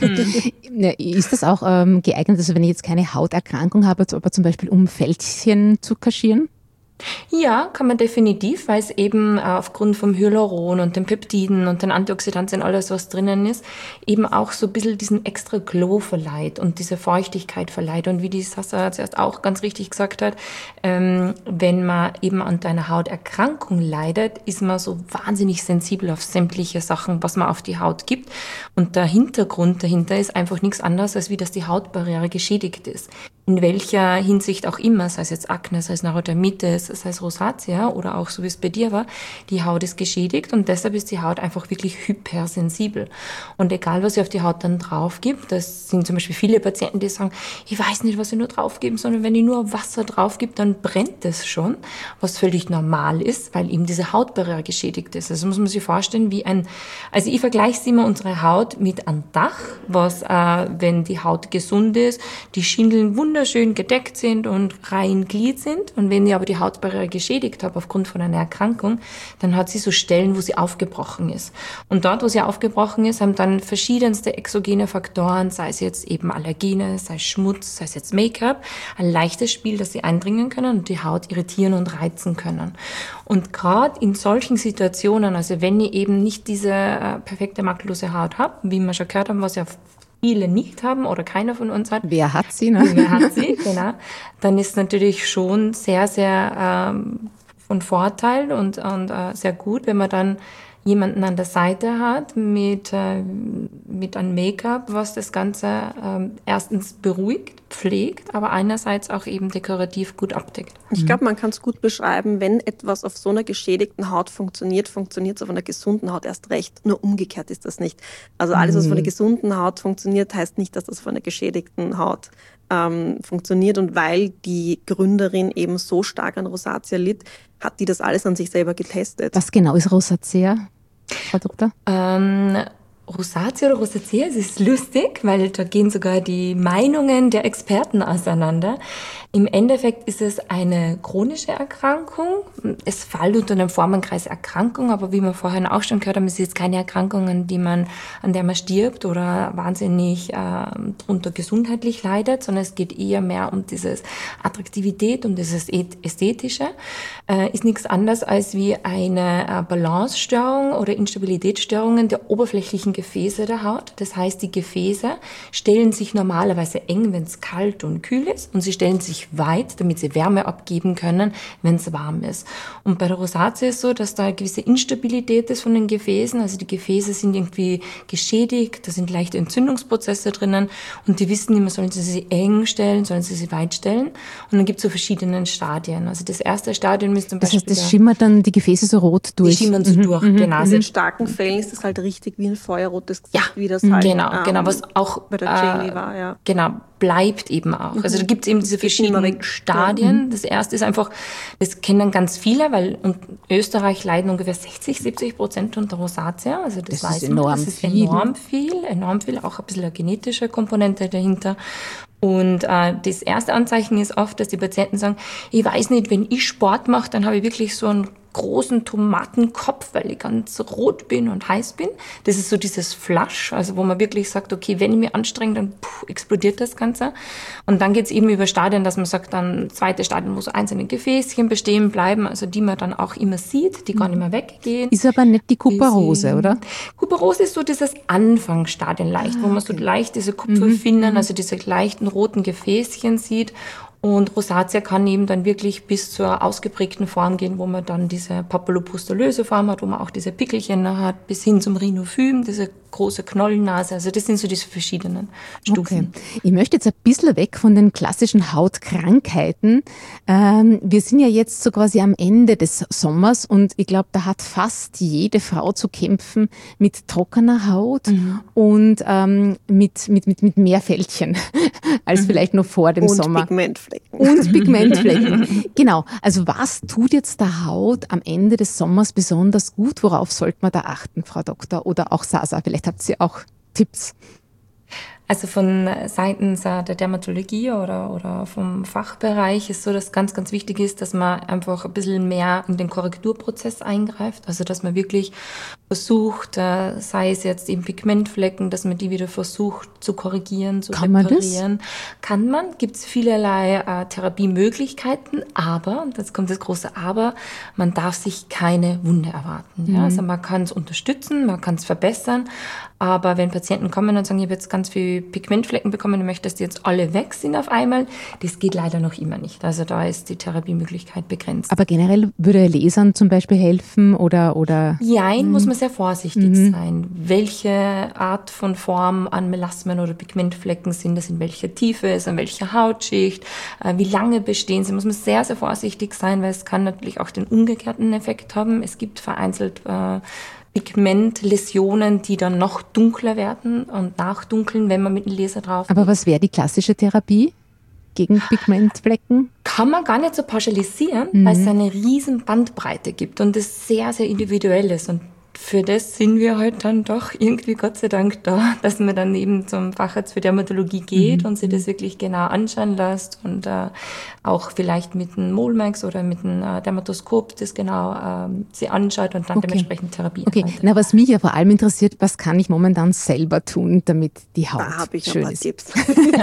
Ist das auch ähm, geeignet, also wenn ich jetzt keine Hauterkrankung habe, aber zum Beispiel um Fältchen zu kaschieren? Ja, kann man definitiv, weil es eben aufgrund vom Hyaluron und den Peptiden und den Antioxidantien, alles was drinnen ist, eben auch so ein bisschen diesen extra Glow verleiht und diese Feuchtigkeit verleiht. Und wie die Sasa zuerst auch ganz richtig gesagt hat, ähm, wenn man eben an einer Hauterkrankung leidet, ist man so wahnsinnig sensibel auf sämtliche Sachen, was man auf die Haut gibt. Und der Hintergrund dahinter ist einfach nichts anderes, als wie dass die Hautbarriere geschädigt ist. In welcher Hinsicht auch immer, sei es jetzt Akne, sei es Neurodermitis, sei es Rosatia oder auch so wie es bei dir war, die Haut ist geschädigt und deshalb ist die Haut einfach wirklich hypersensibel. Und egal, was ich auf die Haut dann drauf gibt, das sind zum Beispiel viele Patienten, die sagen, ich weiß nicht, was ich nur drauf geben, sondern wenn ich nur Wasser drauf gebe, dann brennt es schon, was völlig normal ist, weil eben diese Hautbarriere geschädigt ist. Also muss man sich vorstellen, wie ein, also ich vergleiche es immer unsere Haut mit einem Dach, was, äh, wenn die Haut gesund ist, die Schindeln wunderschön gedeckt sind und rein Glied sind. Und wenn ich aber die Hautbarriere geschädigt habe aufgrund von einer Erkrankung, dann hat sie so Stellen, wo sie aufgebrochen ist. Und dort, wo sie aufgebrochen ist, haben dann verschiedenste exogene Faktoren, sei es jetzt eben Allergene, sei es Schmutz, sei es jetzt Make-up, ein leichtes Spiel, dass sie eindringen können und die Haut irritieren und reizen können. Und gerade in solchen Situationen, also wenn ich eben nicht diese äh, perfekte makellose Haut habe, wie wir schon gehört haben, was ja viele nicht haben oder keiner von uns hat. Wer hat sie, ne? Wer hat sie, genau. Dann ist natürlich schon sehr, sehr ähm, von Vorteil und, und äh, sehr gut, wenn man dann jemanden an der Seite hat mit, äh, mit einem Make-up, was das Ganze äh, erstens beruhigt, pflegt, aber einerseits auch eben dekorativ gut abdeckt. Ich glaube, man kann es gut beschreiben, wenn etwas auf so einer geschädigten Haut funktioniert, funktioniert es auf einer gesunden Haut erst recht. Nur umgekehrt ist das nicht. Also alles, was auf einer gesunden Haut funktioniert, heißt nicht, dass das auf einer geschädigten Haut ähm, funktioniert. Und weil die Gründerin eben so stark an Rosatia litt, hat die das alles an sich selber getestet. Was genau ist Rosatia, Frau Doktor? Ähm, Rosatia oder Rosacea, es ist lustig, weil da gehen sogar die Meinungen der Experten auseinander. Im Endeffekt ist es eine chronische Erkrankung. Es fällt unter den Formenkreis Erkrankung, aber wie wir vorhin auch schon gehört haben, es ist jetzt keine Erkrankung, an, die man, an der man stirbt oder wahnsinnig äh, drunter gesundheitlich leidet, sondern es geht eher mehr um dieses Attraktivität, um dieses Ästhetische. Äh, ist nichts anderes als wie eine äh, Balancestörung oder Instabilitätsstörungen der oberflächlichen Gefäße der Haut. Das heißt, die Gefäße stellen sich normalerweise eng, wenn es kalt und kühl ist, und sie stellen sich sich weit, damit sie Wärme abgeben können, wenn es warm ist. Und bei der Rosatia ist so, dass da eine gewisse Instabilität ist von den Gefäßen. Also die Gefäße sind irgendwie geschädigt, da sind leichte Entzündungsprozesse drinnen und die wissen immer, sollen sie sie eng stellen, sollen sie sie weit stellen. Und dann gibt es so verschiedene Stadien. Also das erste Stadium ist zum Das Beispiel... heißt, das schimmert dann die Gefäße so rot durch? Die schimmern so mhm. durch, mhm. genau. In Also den starken Fällen ist es halt richtig wie ein feuerrotes Gesicht, ja, wie das halt genau, ähm, genau, was auch bei der Jamie äh, war, ja. Genau, bleibt eben auch. Also da gibt es eben diese verschiedenen Stadien. Das erste ist einfach, das kennen ganz viele, weil in Österreich leiden ungefähr sechzig, siebzig Prozent unter Rosatia. Also das, das weiß ist man, enorm das ist viel. enorm viel, enorm viel, auch ein bisschen eine genetische Komponente dahinter. Und äh, das erste Anzeichen ist oft, dass die Patienten sagen, ich weiß nicht, wenn ich Sport mache, dann habe ich wirklich so einen großen Tomatenkopf, weil ich ganz rot bin und heiß bin. Das ist so dieses Flush, also wo man wirklich sagt, okay, wenn ich mich anstrenge, dann puh, explodiert das Ganze. Und dann geht es eben über Stadien, dass man sagt, dann zweite Stadien, wo so einzelne Gefäßchen bestehen bleiben, also die man dann auch immer sieht, die gar nicht mehr weggehen. Ist aber nicht die Kuparose, oder? Kuparose ist so dieses Anfangsstadien leicht, ah, wo man okay. so leicht diese Kupferfinnen, mhm. also diese leichten roten Gefäßchen sieht. Und Rosatia kann eben dann wirklich bis zur ausgeprägten Form gehen, wo man dann diese papillopustulöse Form hat, wo man auch diese Pickelchen hat, bis hin zum Rhinophym, diese große Knollennase. Also das sind so diese verschiedenen Stufen. Okay. Ich möchte jetzt ein bisschen weg von den klassischen Hautkrankheiten. Ähm, wir sind ja jetzt so quasi am Ende des Sommers und ich glaube, da hat fast jede Frau zu kämpfen mit trockener Haut mhm. und ähm, mit, mit, mit, mit mehr Fältchen als mhm. vielleicht noch vor dem und Sommer. Pigmentflecken. Und Pigmentflecken. Genau. Also was tut jetzt der Haut am Ende des Sommers besonders gut? Worauf sollte man da achten, Frau Doktor? Oder auch Sasa, vielleicht habt ihr auch Tipps. Also von seitens der Dermatologie oder, oder vom Fachbereich ist so, dass ganz, ganz wichtig ist, dass man einfach ein bisschen mehr in den Korrekturprozess eingreift. Also dass man wirklich versucht, sei es jetzt eben Pigmentflecken, dass man die wieder versucht zu korrigieren, zu Kann reparieren. Man das? Kann man, gibt es vielerlei äh, Therapiemöglichkeiten, aber, und jetzt kommt das große Aber, man darf sich keine Wunde erwarten. Mhm. Ja? Also man kann es unterstützen, man kann es verbessern, aber wenn Patienten kommen und sagen, ich habe jetzt ganz viel Pigmentflecken bekommen, ich möchte, dass die jetzt alle weg sind auf einmal, das geht leider noch immer nicht. Also da ist die Therapiemöglichkeit begrenzt. Aber generell würde Lasern zum Beispiel helfen oder? oder Jein, mhm. muss man sehr vorsichtig mhm. sein. Welche Art von Form an Melasmen oder Pigmentflecken sind das, in welcher Tiefe ist, an welcher Hautschicht, äh, wie lange bestehen sie, muss man sehr, sehr vorsichtig sein, weil es kann natürlich auch den umgekehrten Effekt haben. Es gibt vereinzelt äh, Pigmentläsionen, die dann noch dunkler werden und nachdunkeln, wenn man mit dem Laser drauf. Aber was wäre die klassische Therapie gegen Pigmentflecken? Kann man gar nicht so pauschalisieren, mhm. weil es eine riesen Bandbreite gibt und es sehr, sehr individuell ist. Und für das sind wir halt dann doch irgendwie Gott sei Dank da, dass man dann eben zum Facharzt für Dermatologie geht mhm. und sich das wirklich genau anschauen lässt und äh, auch vielleicht mit einem Molmax oder mit einem äh, Dermatoskop das genau äh, sich anschaut und dann okay. dementsprechend Therapie Okay, na, was mich ja vor allem interessiert, was kann ich momentan selber tun, damit die Haut da habe ich schön ein paar ist? Tipps.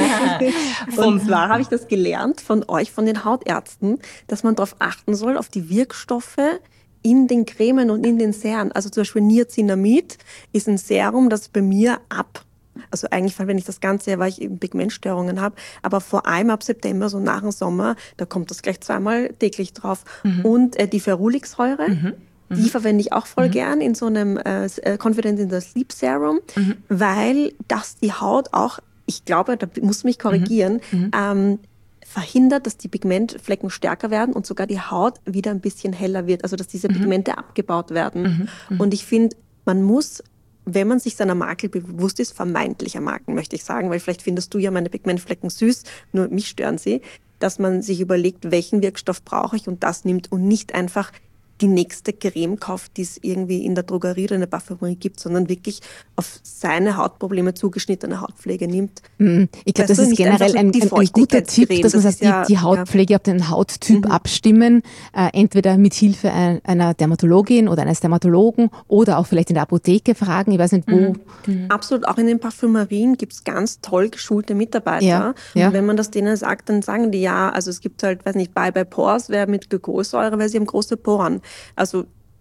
Und zwar habe ich das gelernt von euch, von den Hautärzten, dass man darauf achten soll, auf die Wirkstoffe in den Cremen und in den Serien. Also zum Beispiel Niacinamid ist ein Serum, das bei mir ab, also eigentlich, wenn ich das ganze Jahr, weil ich eben Pigmentstörungen habe, aber vor allem ab September, so nach dem Sommer, da kommt das gleich zweimal täglich drauf. Mhm. Und äh, die Ferulicsäure, mhm. die mhm. verwende ich auch voll mhm. gern in so einem äh, Confident in the Sleep Serum, mhm. weil das die Haut auch, ich glaube, da muss mich korrigieren, mhm. ähm, verhindert, dass die Pigmentflecken stärker werden und sogar die Haut wieder ein bisschen heller wird, also dass diese mhm. Pigmente abgebaut werden. Mhm. Mhm. Und ich finde, man muss, wenn man sich seiner Makel bewusst ist, vermeintlicher Makel, möchte ich sagen, weil vielleicht findest du ja meine Pigmentflecken süß, nur mich stören sie, dass man sich überlegt, welchen Wirkstoff brauche ich und das nimmt und nicht einfach die nächste Creme kauft, die es irgendwie in der Drogerie oder in der Parfümerie gibt, sondern wirklich auf seine Hautprobleme zugeschnittene Hautpflege nimmt. Ich glaube, das ist generell ein, ein, ein guter Tipp, dass man sagt, ja, die, die Hautpflege ja. auf den Hauttyp mhm. abstimmen, äh, entweder mit Hilfe ein, einer Dermatologin oder eines Dermatologen oder auch vielleicht in der Apotheke fragen, ich weiß nicht wo. Mhm. Absolut, auch in den Parfümerien gibt es ganz toll geschulte Mitarbeiter. Ja. Ja. Und wenn man das denen sagt, dann sagen die ja, also es gibt halt, weiß nicht, Bye Bye Pores, wer mit Glykolsäure, weil sie haben große Poren. Also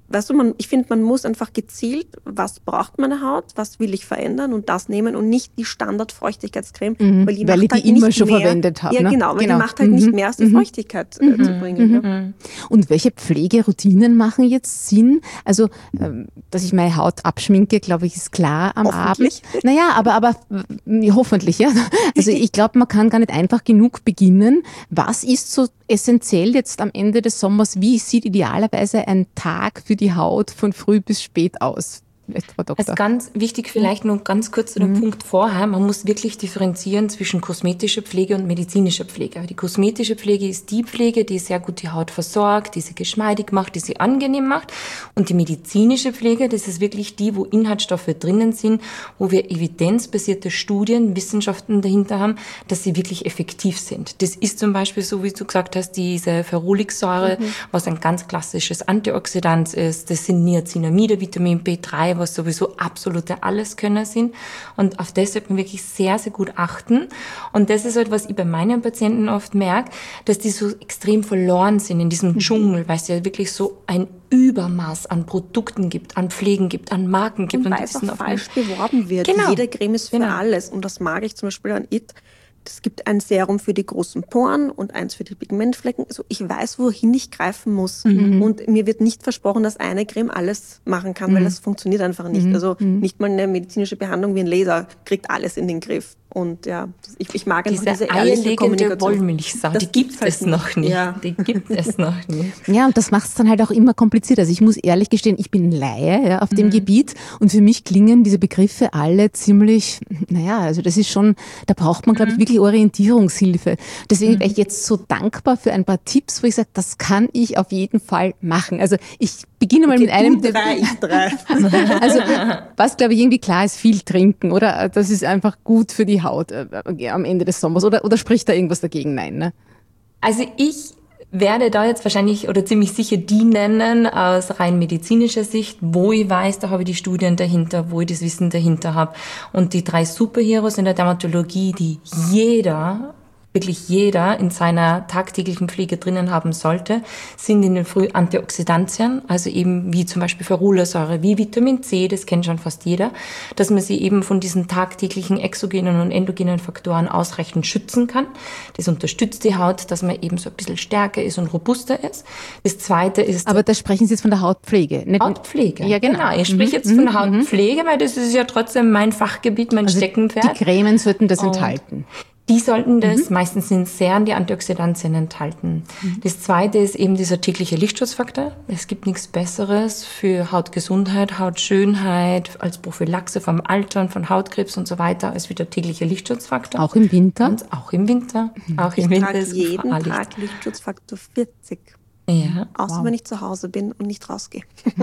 weißt du, man, ich finde, man muss einfach gezielt, was braucht meine Haut, was will ich verändern und das nehmen und nicht die Standardfeuchtigkeitscreme, mhm, weil die weil macht ich die halt immer nicht schon mehr, verwendet habe. Ja, ne? genau, weil genau. die macht halt mhm. nicht mehr als die mhm. Feuchtigkeit äh, zu bringen. Mhm. Ja. Und welche Pflegeroutinen machen jetzt Sinn? Also, ähm, dass ich meine Haut abschminke, glaube ich, ist klar am Hoffentlich. Abend. Naja, aber, aber äh, hoffentlich, ja. Also ich glaube, man kann gar nicht einfach genug beginnen. Was ist so essentiell jetzt am Ende des Sommers? Wie sieht idealerweise ein Tag für die Haut von früh bis spät aus? Frau Doktor. Also ganz wichtig, vielleicht nur ganz kurz zu dem mhm. Punkt vorher, man muss wirklich differenzieren zwischen kosmetischer Pflege und medizinischer Pflege. Die kosmetische Pflege ist die Pflege, die sehr gut die Haut versorgt, die sie geschmeidig macht, die sie angenehm macht. Und die medizinische Pflege, das ist wirklich die, wo Inhaltsstoffe drinnen sind, wo wir evidenzbasierte Studien, Wissenschaften dahinter haben, dass sie wirklich effektiv sind. Das ist zum Beispiel so, wie du gesagt hast, diese Ferulicsäure, mhm. was ein ganz klassisches Antioxidant ist. Das sind Niacinamide, Vitamin B drei, was sowieso absolute Alleskönner sind. Und auf das sollte man wirklich sehr, sehr gut achten. Und das ist halt, was ich bei meinen Patienten oft merke, dass die so extrem verloren sind in diesem Dschungel, weil es ja wirklich so ein Übermaß an Produkten gibt, an Pflegen gibt, an Marken gibt. Und, und weil es auch falsch beworben wird. Genau. Jede Creme ist für genau. alles. Und das mag ich zum Beispiel an It. Es gibt ein Serum für die großen Poren und eins für die Pigmentflecken. Also ich weiß, wohin ich greifen muss. Mhm. Und mir wird nicht versprochen, dass eine Creme alles machen kann, mhm. weil das funktioniert einfach nicht. Mhm. Also nicht mal eine medizinische Behandlung wie ein Laser kriegt alles in den Griff. Und ja, ich, ich mag einfach diese, diese ehrliche Kommunikation. Wollmilchsau, die gibt es noch nicht. Ja. Die gibt es noch nicht. Ja, und das macht es dann halt auch immer kompliziert. Also ich muss ehrlich gestehen, ich bin Laie ja, auf dem mhm. Gebiet und für mich klingen diese Begriffe alle ziemlich, naja, also das ist schon, da braucht man, glaube ich, wirklich Orientierungshilfe. Deswegen mhm. wäre ich jetzt so dankbar für ein paar Tipps, wo ich sage, das kann ich auf jeden Fall machen. Also ich beginne mal okay, mit einem... Du drei, ich drei. Also was, glaube ich, irgendwie klar ist, viel trinken, oder? Das ist einfach gut für die Haut äh, am Ende des Sommers. Oder, oder spricht da irgendwas dagegen? Nein, ne? Also ich werde da jetzt wahrscheinlich oder ziemlich sicher die nennen aus rein medizinischer Sicht, wo ich weiß, da habe ich die Studien dahinter, wo ich das Wissen dahinter habe. Und die drei Superheroes in der Dermatologie, die jeder wirklich jeder in seiner tagtäglichen Pflege drinnen haben sollte, sind in den Früh Antioxidantien, also eben wie zum Beispiel Ferulicsäure, wie Vitamin C, das kennt schon fast jeder, dass man sie eben von diesen tagtäglichen exogenen und endogenen Faktoren ausreichend schützen kann. Das unterstützt die Haut, dass man eben so ein bisschen stärker ist und robuster ist. Das Zweite ist... Aber da sprechen Sie jetzt von der Hautpflege. Nicht Hautpflege. Ja, genau. genau. Ich spreche jetzt von der Hautpflege, weil das ist ja trotzdem mein Fachgebiet, mein also Steckenpferd. Die Cremen sollten das und enthalten. Die sollten das, mhm. meistens sind sehr an die Antioxidantien enthalten. Mhm. Das Zweite ist eben dieser tägliche Lichtschutzfaktor. Es gibt nichts Besseres für Hautgesundheit, Hautschönheit, als Prophylaxe vom Altern, von Hautkrebs und so weiter, als wie der tägliche Lichtschutzfaktor. Auch im Winter? Und auch im Winter. Mhm. Auch ich im Winter trage ist jeden Licht. Tag Lichtschutzfaktor vierzig. Ja. Außer wow. wenn ich zu Hause bin und nicht rausgehe.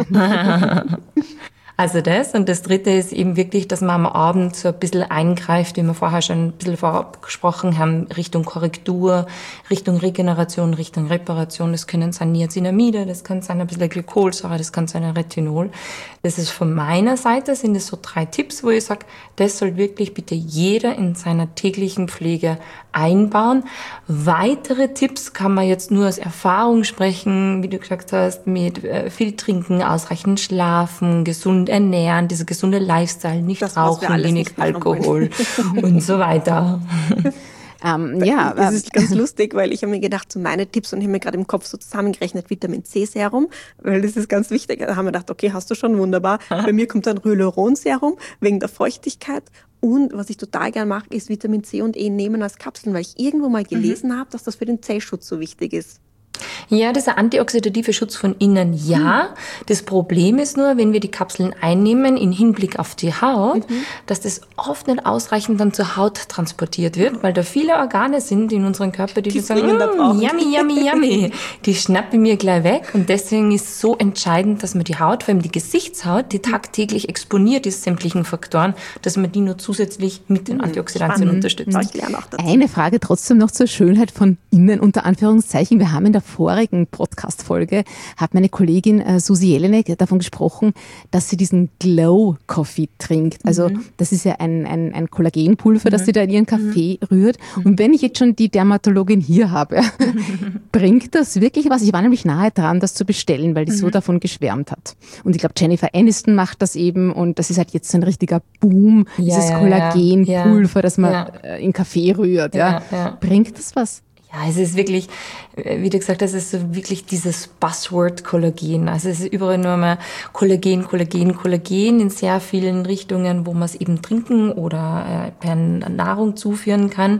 Also das. Und das Dritte ist eben wirklich, dass man am Abend so ein bisschen eingreift, wie wir vorher schon ein bisschen vorab gesprochen haben, Richtung Korrektur, Richtung Regeneration, Richtung Reparation. Das können sein Niacinamide, das kann sein ein bisschen Glykolsäure, das kann sein ein Retinol. Das ist von meiner Seite, sind es so drei Tipps, wo ich sage, das soll wirklich bitte jeder in seiner täglichen Pflege einbauen. Weitere Tipps kann man jetzt nur aus Erfahrung sprechen, wie du gesagt hast, mit viel Trinken, ausreichend schlafen, gesund ernähren, dieser gesunde Lifestyle, nicht das, rauchen, wenig Alkohol und so weiter. Ähm, ja, das ist ganz lustig, weil ich habe mir gedacht, so meine Tipps und ich habe mir gerade im Kopf so zusammengerechnet, Vitamin C Serum, weil das ist ganz wichtig. Da haben wir gedacht, okay, hast du schon, wunderbar. Bei mir kommt dann Hyaluron Serum wegen der Feuchtigkeit. Und was ich total gern mache, ist Vitamin C und E nehmen als Kapseln, weil ich irgendwo mal gelesen mhm. habe, dass das für den Zellschutz so wichtig ist. Ja, dieser antioxidative Schutz von innen, ja. Das Problem ist nur, wenn wir die Kapseln einnehmen, im Hinblick auf die Haut, mhm. dass das oft nicht ausreichend dann zur Haut transportiert wird, weil da viele Organe sind in unserem Körper, die, die sagen, mm, yummy, yummy, yummy. Die schnappen mir gleich weg. Und deswegen ist es so entscheidend, dass man die Haut, vor allem die Gesichtshaut, die tagtäglich exponiert ist, sämtlichen Faktoren, dass man die nur zusätzlich mit den Antioxidantien Spannend. unterstützt. Eine Frage trotzdem noch zur Schönheit von innen, unter Anführungszeichen. Wir haben in der vorigen vorigen Podcast-Folge hat meine Kollegin äh, Susi Jelinek davon gesprochen, dass sie diesen Glow Coffee trinkt. Also mhm. das ist ja ein, ein, ein Kollagenpulver, mhm. das sie da in ihren Kaffee mhm. rührt. Und wenn ich jetzt schon die Dermatologin hier habe, bringt das wirklich was? Ich war nämlich nahe dran, das zu bestellen, weil die mhm. so davon geschwärmt hat. Und ich glaube, Jennifer Aniston macht das eben und das ist halt jetzt so ein richtiger Boom, ja, dieses ja, Kollagenpulver, ja. das man ja. in Kaffee rührt. Ja. Ja, ja. Bringt das was? Ja, es ist wirklich, wie du gesagt hast, es ist so wirklich dieses Buzzword Kollagen. Also es ist überall nur mal Kollagen, Kollagen, Kollagen in sehr vielen Richtungen, wo man es eben trinken oder äh, per Nahrung zuführen kann.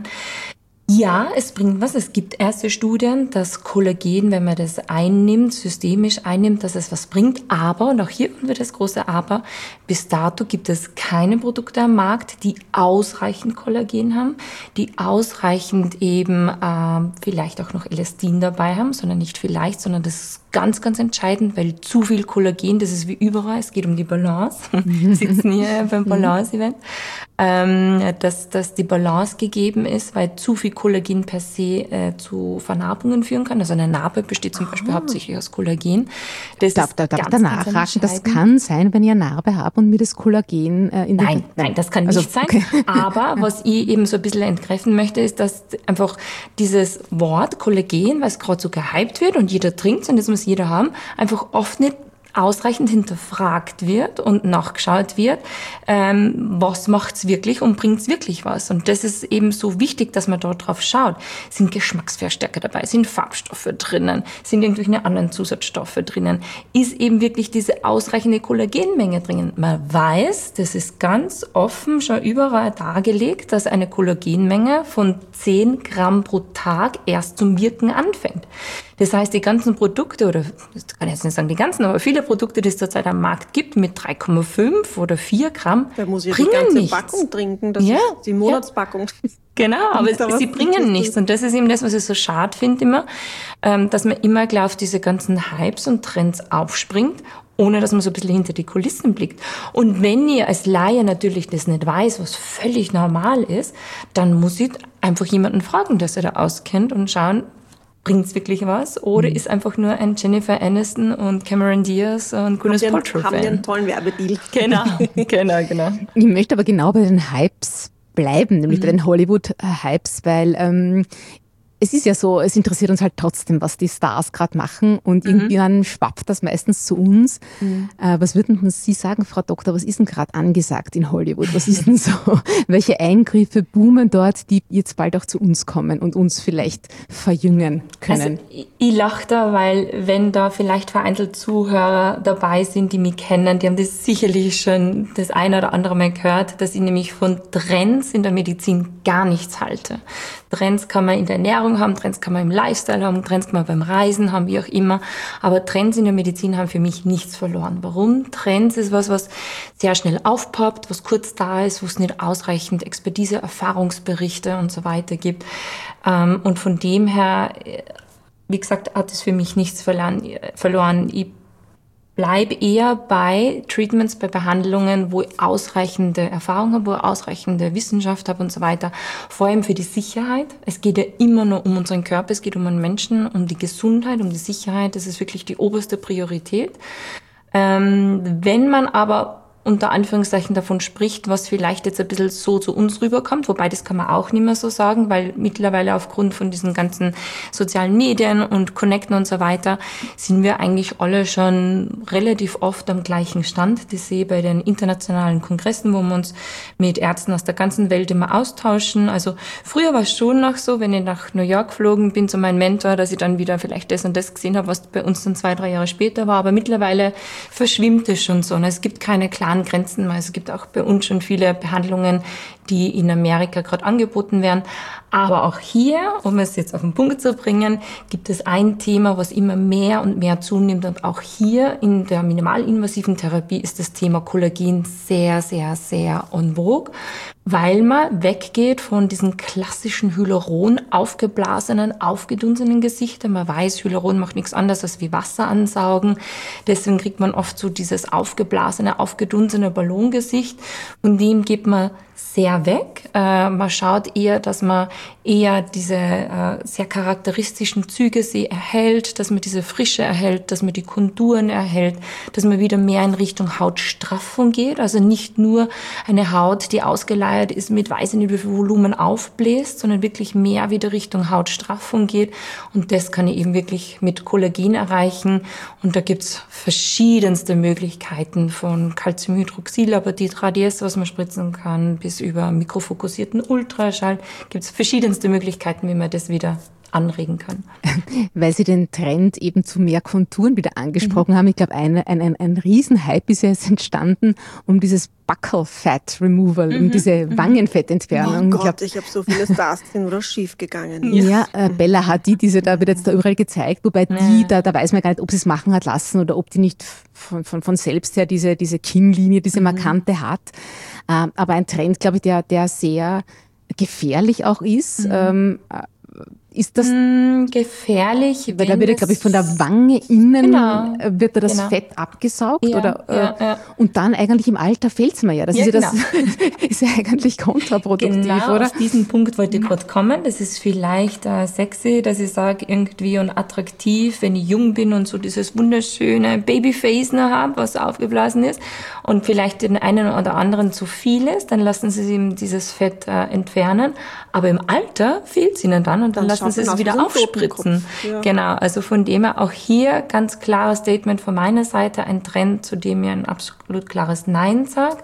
Ja, es bringt was. Es gibt erste Studien, dass Kollagen, wenn man das einnimmt, systemisch einnimmt, dass es was bringt. Aber, und auch hier kommt wieder das große Aber, bis dato gibt es keine Produkte am Markt, die ausreichend Kollagen haben, die ausreichend eben äh, vielleicht auch noch Elastin dabei haben, sondern nicht vielleicht, sondern das ist ganz, ganz entscheidend, weil zu viel Kollagen, das ist wie überall, es geht um die Balance. Wir sitzen hier beim Balance-Event. Ähm, dass, dass die Balance gegeben ist, weil zu viel Kollagen per se äh, zu Vernarbungen führen kann. Also eine Narbe besteht zum Beispiel Aha. hauptsächlich aus Kollagen. Das darf ist darf, ganz, darf da nachhaken? Das kann sein, wenn ich eine Narbe habe und mir das Kollagen äh, in Nein, nein, das kann also, nicht sein. Okay. Aber was ich eben so ein bisschen entkräften möchte, ist, dass einfach dieses Wort Kollagen, weil es gerade so gehypt wird und jeder trinkt und das muss jeder haben, einfach oft nicht ausreichend hinterfragt wird und nachgeschaut wird, ähm, was macht's wirklich und bringt's wirklich was. Und das ist eben so wichtig, dass man dort drauf schaut. Sind Geschmacksverstärker dabei? Sind Farbstoffe drinnen? Sind irgendwelche anderen Zusatzstoffe drinnen? Ist eben wirklich diese ausreichende Kollagenmenge drinnen? Man weiß, das ist ganz offen schon überall dargelegt, dass eine Kollagenmenge von zehn Gramm pro Tag erst zum Wirken anfängt. Das heißt, die ganzen Produkte, oder das kann ich jetzt nicht sagen die ganzen, aber viele Produkte, die es zurzeit am Markt gibt, mit drei Komma fünf oder vier Gramm, da muss ich bringen die ganze nichts. Packung trinken, das ja, ist die Monatspackung. Ja. Genau, aber es, sie bringen nichts. Und das ist eben das, was ich so schade finde immer, ähm, dass man immer gleich auf diese ganzen Hypes und Trends aufspringt, ohne dass man so ein bisschen hinter die Kulissen blickt. Und wenn ihr als Laie natürlich das nicht weiß, was völlig normal ist, dann muss ich einfach jemanden fragen, der sich da auskennt und schauen, bringt's wirklich was? Oder mhm. ist einfach nur ein Jennifer Aniston und Cameron Diaz und Gwyneth Paltrow Fan? Haben wir einen tollen Werbedeal. Genau, genau, genau. Ich möchte aber genau bei den Hypes bleiben, nämlich mhm. bei den Hollywood-Hypes, weil ähm, es ist ja so, es interessiert uns halt trotzdem, was die Stars gerade machen und mhm. irgendwann schwappt das meistens zu uns. Mhm. Äh, was würden denn Sie sagen, Frau Doktor, was ist denn gerade angesagt in Hollywood? Was ist denn so? Welche Eingriffe boomen dort, die jetzt bald auch zu uns kommen und uns vielleicht verjüngen können? Also, ich, ich lache da, weil wenn da vielleicht vereinzelt Zuhörer dabei sind, die mich kennen, die haben das sicherlich schon das eine oder andere Mal gehört, dass ich nämlich von Trends in der Medizin gar nichts halte. Trends kann man in der Ernährung haben, Trends kann man im Lifestyle haben, Trends kann man beim Reisen haben, wie auch immer. Aber Trends in der Medizin haben für mich nichts verloren. Warum? Trends ist was, was sehr schnell aufpoppt, was kurz da ist, wo es nicht ausreichend Expertise, Erfahrungsberichte und so weiter gibt. Und von dem her, wie gesagt, hat es für mich nichts verloren. Ich bleibe eher bei Treatments, bei Behandlungen, wo ich ausreichende Erfahrung habe, wo ich ausreichende Wissenschaft habe und so weiter. Vor allem für die Sicherheit. Es geht ja immer nur um unseren Körper, es geht um den Menschen, um die Gesundheit, um die Sicherheit. Das ist wirklich die oberste Priorität. Ähm, wenn man aber unter Anführungszeichen davon spricht, was vielleicht jetzt ein bisschen so zu uns rüberkommt, wobei das kann man auch nicht mehr so sagen, weil mittlerweile aufgrund von diesen ganzen sozialen Medien und Connecten und so weiter sind wir eigentlich alle schon relativ oft am gleichen Stand. Das sehe ich bei den internationalen Kongressen, wo wir uns mit Ärzten aus der ganzen Welt immer austauschen. Also früher war es schon noch so, wenn ich nach New York geflogen bin zu meinem Mentor, dass ich dann wieder vielleicht das und das gesehen habe, was bei uns dann zwei, drei Jahre später war. Aber mittlerweile verschwimmt es schon so. Und es gibt keine klaren Grenzen, weil es gibt auch bei uns schon viele Behandlungen, die in Amerika gerade angeboten werden. Aber auch hier, um es jetzt auf den Punkt zu bringen, gibt es ein Thema, was immer mehr und mehr zunimmt. Und auch hier in der minimalinvasiven Therapie ist das Thema Kollagen sehr, sehr, sehr en vogue, weil man weggeht von diesen klassischen Hyaluron aufgeblasenen, aufgedunsenen Gesichtern. Man weiß, Hyaluron macht nichts anderes als wie Wasser ansaugen. Deswegen kriegt man oft so dieses aufgeblasene, aufgedunsene Ballongesicht. Und dem geht man sehr mehr weg. Äh, man schaut eher, dass man eher diese äh, sehr charakteristischen Züge sie erhält, dass man diese Frische erhält, dass man die Konturen erhält, dass man wieder mehr in Richtung Hautstraffung geht. Also nicht nur eine Haut, die ausgeleiert ist, mit weiß nicht wie viel Volumen aufbläst, sondern wirklich mehr wieder Richtung Hautstraffung geht. Und das kann ich eben wirklich mit Kollagen erreichen. Und da gibt's verschiedenste Möglichkeiten von Calciumhydroxyl, aber die drei D S, was man spritzen kann, bis über mikrofokussierten Ultraschall, gibt's verschiedenste Möglichkeiten, wie man das wieder anregen kann. Weil Sie den Trend eben zu mehr Konturen wieder angesprochen mhm. haben. Ich glaube, ein, ein, ein, ein Riesenhype ist ja jetzt entstanden um dieses Buccal Fat Removal, mhm. um diese Wangenfettentfernung. Oh Gott, ich, glaub, ich habe so viele Stars gesehen, wo das schief gegangen ist. Ja, äh, Bella Hadid, die sie da wird jetzt da überall gezeigt, wobei ja. die, da, da weiß man gar nicht, ob sie es machen hat lassen oder ob die nicht von, von, von selbst her diese, diese Kinnlinie, diese markante mhm. hat. Ähm, aber ein Trend, glaube ich, der, der sehr gefährlich auch ist. Mhm. Ähm, Ist das mm, gefährlich? Weil da wird, glaube ich, von der Wange innen genau. wird da das genau. Fett abgesaugt ja, oder ja, ja. und dann eigentlich im Alter fällt's mir ja. Das ja, ist ja genau. das ist ja eigentlich kontraproduktiv, genau, oder? Auf diesen Punkt wollte ich gerade kommen. Das ist vielleicht äh, sexy, dass ich sage irgendwie und attraktiv, wenn ich jung bin und so dieses wunderschöne Babyface noch habe, was aufgeblasen ist und vielleicht den einen oder anderen zu viel ist, dann lassen sie ihm dieses Fett äh, entfernen. Aber im Alter fehlt es ihnen dann und dann, dann lassen sie es wieder aufspritzen. Ja. Genau, also von dem her auch hier ganz klares Statement von meiner Seite, ein Trend, zu dem ich ein absolut klares Nein sage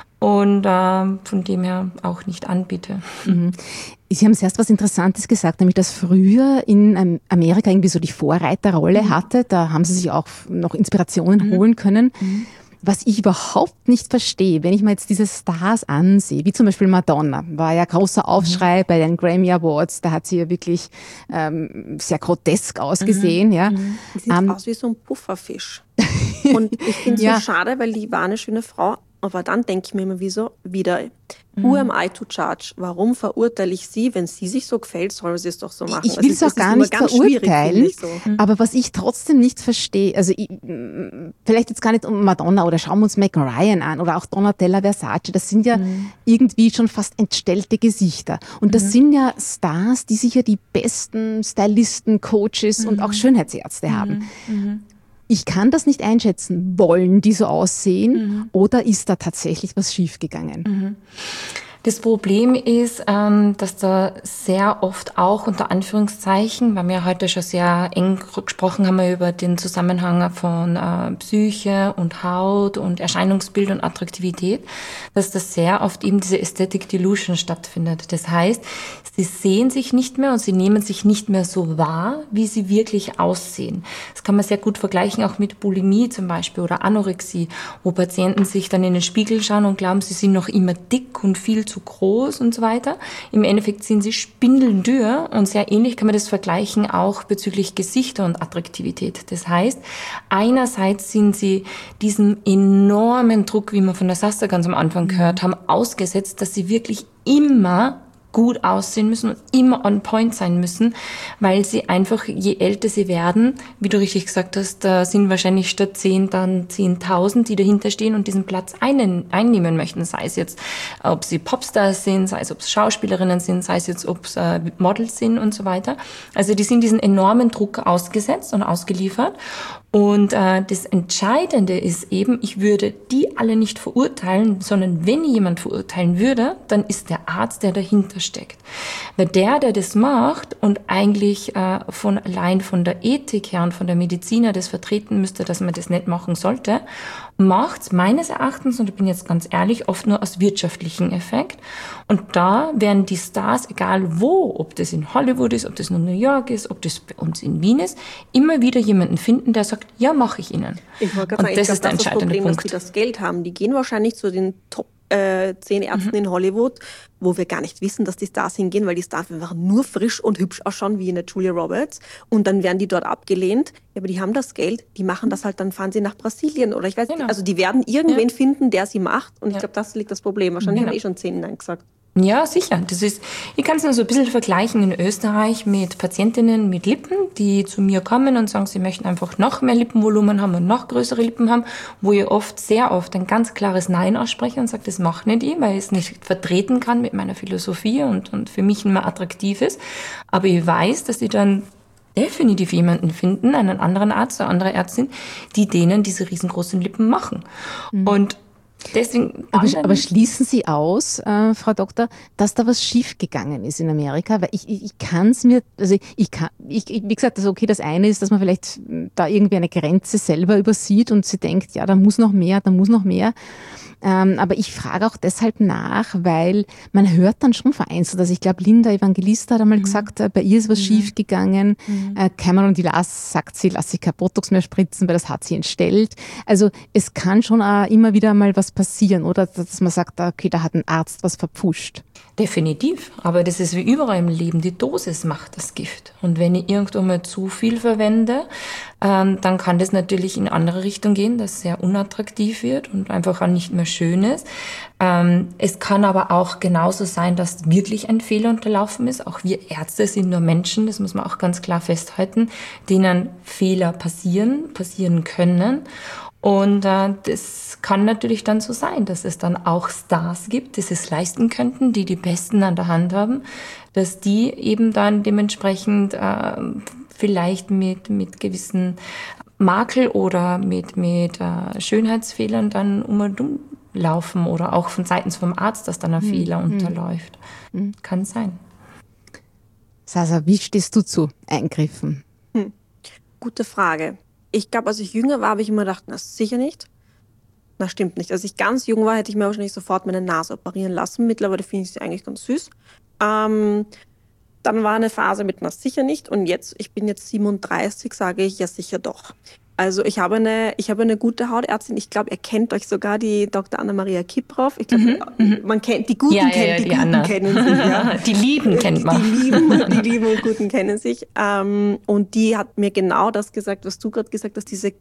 und äh, von dem her auch nicht anbiete. Mhm. Sie haben zuerst was Interessantes gesagt, nämlich dass früher in Amerika irgendwie so die Vorreiterrolle mhm. hatte. Da haben Sie sich auch noch Inspirationen mhm. holen können. Mhm. Was ich überhaupt nicht verstehe, wenn ich mir jetzt diese Stars ansehe, wie zum Beispiel Madonna, war ja großer Aufschrei mhm. bei den Grammy Awards, da hat sie ja wirklich ähm, sehr grotesk ausgesehen. Mhm. Ja. Die sieht ähm, aus wie so ein Pufferfisch. Und ich finde es ja. so schade, weil die war eine schöne Frau, aber dann denke ich mir immer wieso wieder, mhm. who am I to judge? Warum verurteile ich sie? Wenn sie sich so gefällt, soll sie es doch so machen. Ich will es auch gar nicht verurteilen, so. aber was ich trotzdem nicht verstehe, also ich, vielleicht jetzt gar nicht um Madonna oder schauen wir uns Meg Ryan an oder auch Donatella Versace, das sind ja mhm. irgendwie schon fast entstellte Gesichter. Und das mhm. sind ja Stars, die sicher die besten Stylisten, Coaches mhm. und auch Schönheitsärzte mhm. haben. Mhm. Ich kann das nicht einschätzen. Wollen die so aussehen mhm. oder ist da tatsächlich was schiefgegangen? Mhm. Das Problem ist, dass da sehr oft auch unter Anführungszeichen, weil wir heute schon sehr eng gesprochen haben über den Zusammenhang von Psyche und Haut und Erscheinungsbild und Attraktivität, dass das sehr oft eben diese Aesthetic Delusion stattfindet. Das heißt, sie sehen sich nicht mehr und sie nehmen sich nicht mehr so wahr, wie sie wirklich aussehen. Das kann man sehr gut vergleichen, auch mit Bulimie zum Beispiel oder Anorexie, wo Patienten sich dann in den Spiegel schauen und glauben, sie sind noch immer dick und viel zu groß und so weiter. Im Endeffekt sind sie spindeldürr und sehr ähnlich kann man das vergleichen auch bezüglich Gesichter und Attraktivität. Das heißt, einerseits sind sie diesem enormen Druck, wie wir von der Sasta ganz am Anfang gehört haben, ausgesetzt, dass sie wirklich immer gut aussehen müssen und immer on point sein müssen, weil sie einfach, je älter sie werden, wie du richtig gesagt hast, da sind wahrscheinlich statt zehn dann zehntausend, die dahinter stehen und diesen Platz einen, einnehmen möchten, sei es jetzt, ob sie Popstars sind, sei es, ob es Schauspielerinnen sind, sei es jetzt, ob es äh, Models sind und so weiter. Also die sind diesen enormen Druck ausgesetzt und ausgeliefert. Und äh, das Entscheidende ist eben, ich würde die alle nicht verurteilen, sondern wenn jemand verurteilen würde, dann ist der Arzt, der dahinter steckt. Weil der, der das macht und eigentlich äh, von allein von der Ethik her und von der Mediziner das vertreten müsste, dass man das nicht machen sollte, macht es meines Erachtens, und ich bin jetzt ganz ehrlich, oft nur aus wirtschaftlichen Effekt. Und da werden die Stars, egal wo, ob das in Hollywood ist, ob das in New York ist, ob das bei uns in Wien ist, immer wieder jemanden finden, der sagt, ja, mache ich Ihnen. Ich wollte gerade sagen, ich glaube, das ist das Problem, Punkt. Dass die das Geld haben. Die gehen wahrscheinlich zu den Top äh, zehn Ärzten mhm. in Hollywood, wo wir gar nicht wissen, dass die Stars hingehen, weil die Stars einfach nur frisch und hübsch ausschauen, wie eine Julia Roberts. Und dann werden die dort abgelehnt. Ja, aber die haben das Geld, die machen das halt, dann fahren sie nach Brasilien oder ich weiß nicht. Genau. Also die werden irgendwen ja. finden, der sie macht. Und ja. ich glaube, das liegt das Problem. Wahrscheinlich genau. haben eh schon zehn Nein gesagt. Ja, sicher. Das ist, ich kann es nur so ein bisschen vergleichen in Österreich mit Patientinnen mit Lippen, die zu mir kommen und sagen, sie möchten einfach noch mehr Lippenvolumen haben und noch größere Lippen haben, wo ich oft, sehr oft ein ganz klares Nein ausspreche und sage, das mache nicht ich, weil ich es nicht vertreten kann mit meiner Philosophie und, und für mich nicht mehr attraktiv ist. Aber ich weiß, dass die dann definitiv jemanden finden, einen anderen Arzt oder andere Ärztin, die denen diese riesengroßen Lippen machen. Mhm. Und deswegen, aber, aber schließen Sie aus, äh, Frau Doktor, dass da was schiefgegangen ist in Amerika? Weil ich, ich, ich kann es mir, also ich kann, ich, wie gesagt, also okay, das eine ist, dass man vielleicht da irgendwie eine Grenze selber übersieht und sie denkt, ja, da muss noch mehr, da muss noch mehr. Ähm, aber ich frage auch deshalb nach, weil man hört dann schon vereinzelt. Also ich glaube, Linda Evangelista hat einmal mhm. gesagt, äh, bei ihr ist was mhm. schiefgegangen. Mhm. Äh, Cameron Diaz sagt, sie lasse sich kein Botox mehr spritzen, weil das hat sie entstellt. Also es kann schon auch immer wieder mal was passieren, oder? Dass man sagt, okay, da hat ein Arzt was verpfuscht. Definitiv, aber das ist wie überall im Leben, die Dosis macht das Gift. Und wenn ich irgendwo mal zu viel verwende, ähm, dann kann das natürlich in eine andere Richtung gehen, dass es sehr unattraktiv wird und einfach auch nicht mehr schön ist. Ähm, es kann aber auch genauso sein, dass wirklich ein Fehler unterlaufen ist. Auch wir Ärzte sind nur Menschen, das muss man auch ganz klar festhalten, denen Fehler passieren, passieren können. Und äh, das kann natürlich dann so sein, dass es dann auch Stars gibt, die es leisten könnten, die die Besten an der Hand haben, dass die eben dann dementsprechend äh, vielleicht mit mit gewissen Makel oder mit mit äh, Schönheitsfehlern dann um und um laufen oder auch von seitens vom Arzt, dass dann ein hm. Fehler hm. unterläuft. Hm. Kann sein. Sasa, wie stehst du zu Eingriffen? Hm. Gute Frage. Ich glaube, als ich jünger war, habe ich immer gedacht, na sicher nicht. Na, stimmt nicht. Als ich ganz jung war, hätte ich mir wahrscheinlich sofort meine Nase operieren lassen. Mittlerweile finde ich sie eigentlich ganz süß. Ähm, dann war eine Phase mit, na sicher nicht. Und jetzt, ich bin jetzt siebenunddreißig, sage ich, ja sicher doch. Also ich habe eine, ich habe eine gute Hautärztin. Ich glaube, ihr kennt euch sogar, die Doktor Anna-Maria Kiprov. Ich glaube, mhm. man kennt, die Guten, ja, kennt, ja, die die Guten Anna. kennen sich. Ja. Die Lieben kennt man. Die Lieben, die Lieben und Guten kennen sich. Ähm, und die hat mir genau das gesagt, was du gerade gesagt hast, diese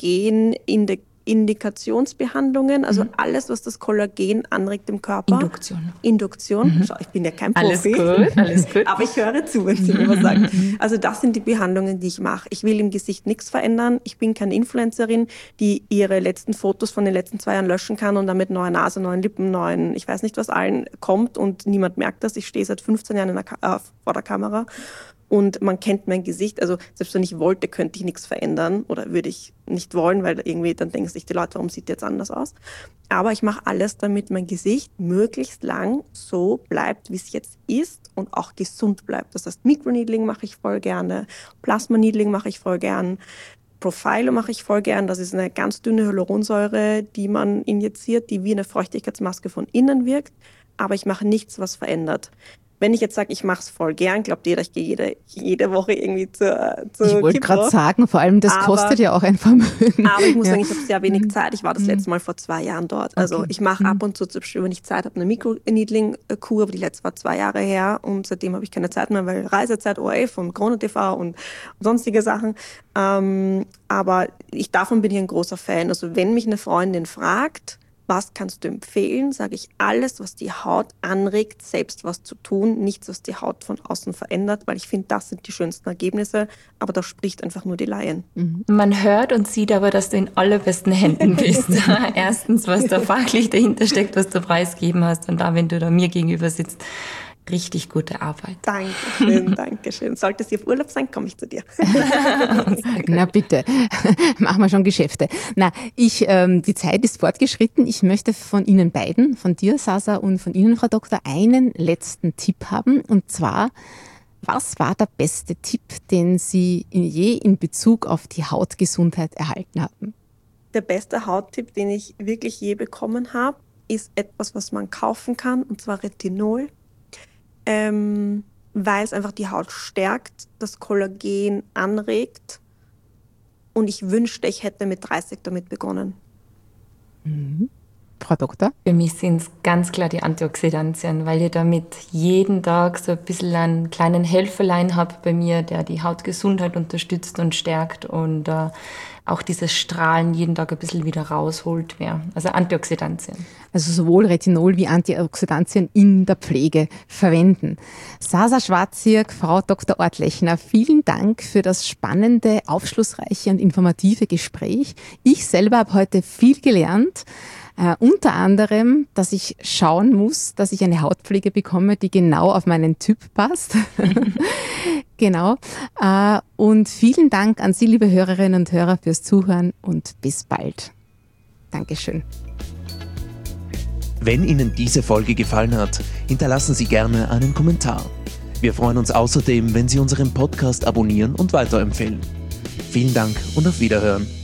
Kollagen-Indikationsbehandlungen, also mhm. alles, was das Kollagen anregt im Körper. Induktion. Induktion. Mhm. Schau, ich bin ja kein Profi. Alles gut, alles gut. Aber ich höre zu, wenn sie mir was sagt. Also das sind die Behandlungen, die ich mache. Ich will im Gesicht nichts verändern. Ich bin keine Influencerin, die ihre letzten Fotos von den letzten zwei Jahren löschen kann und damit neue Nase, neuen Lippen, neuen, ich weiß nicht was allen kommt und niemand merkt das. Ich stehe seit fünfzehn Jahren in der Ka- äh, vor der Kamera. Und man kennt mein Gesicht, also selbst wenn ich wollte, könnte ich nichts verändern oder würde ich nicht wollen, weil irgendwie dann denken sich die Leute, warum sieht der jetzt anders aus? Aber ich mache alles, damit mein Gesicht möglichst lang so bleibt, wie es jetzt ist und auch gesund bleibt. Das heißt, Microneedling mache ich voll gerne, Plasma-Needling mache ich voll gern, Profilo mache ich voll gern. Das ist eine ganz dünne Hyaluronsäure, die man injiziert, die wie eine Feuchtigkeitsmaske von innen wirkt. Aber ich mache nichts, was verändert. Wenn ich jetzt sage, ich mache es voll gern, glaubt jeder, ich gehe jede, jede Woche irgendwie zur, zur Ich wollte gerade sagen, vor allem das aber, kostet ja auch ein Vermögen. Aber ich muss ja. sagen, ich habe sehr wenig Zeit. Ich war das letzte Mal vor zwei Jahren dort. Also okay. ich mache ab und zu, wenn ich Zeit habe, eine Mikroneedling-Kur, aber die letzte war zwei Jahre her und seitdem habe ich keine Zeit mehr, weil Reisezeit, O R F und Krone T V und sonstige Sachen. Ähm, aber ich, davon bin ich ein großer Fan. Also wenn mich eine Freundin fragt, was kannst du empfehlen? Sage ich, alles, was die Haut anregt, selbst was zu tun, nichts, was die Haut von außen verändert, weil ich finde, das sind die schönsten Ergebnisse, aber da spricht einfach nur die Laien. Man hört und sieht aber, dass du in allerbesten Händen bist. Erstens, was da fachlich dahinter steckt, was du preisgeben hast und da, wenn du da mir gegenüber sitzt, richtig gute Arbeit. Dankeschön, Dankeschön. Sollte sie auf Urlaub sein, komme ich zu dir. Na bitte, machen wir schon Geschäfte. Na, ich, ähm, die Zeit ist fortgeschritten. Ich möchte von Ihnen beiden, von dir, Sasa, und von Ihnen, Frau Doktor, einen letzten Tipp haben. Und zwar, was war der beste Tipp, den Sie je in Bezug auf die Hautgesundheit erhalten haben? Der beste Hauttipp, den ich wirklich je bekommen habe, ist etwas, was man kaufen kann, und zwar Retinol. Ähm, weil es einfach die Haut stärkt, das Kollagen anregt. Und ich wünschte, ich hätte mit dreißig damit begonnen. Mhm. Frau Doktor? Für mich sind es ganz klar die Antioxidantien, weil ich damit jeden Tag so ein bisschen einen kleinen Helferlein habe bei mir, der die Hautgesundheit unterstützt und stärkt und äh, auch dieses Strahlen jeden Tag ein bisschen wieder rausholt. Mehr. Also Antioxidantien. Also sowohl Retinol wie Antioxidantien in der Pflege verwenden. Sasa Schwarzirk, Frau Doktor Ortlechner, vielen Dank für das spannende, aufschlussreiche und informative Gespräch. Ich selber habe heute viel gelernt. Uh, unter anderem, dass ich schauen muss, dass ich eine Hautpflege bekomme, die genau auf meinen Typ passt. Genau. Uh, und vielen Dank an Sie, liebe Hörerinnen und Hörer, fürs Zuhören und bis bald. Dankeschön. Wenn Ihnen diese Folge gefallen hat, hinterlassen Sie gerne einen Kommentar. Wir freuen uns außerdem, wenn Sie unseren Podcast abonnieren und weiterempfehlen. Vielen Dank und auf Wiederhören.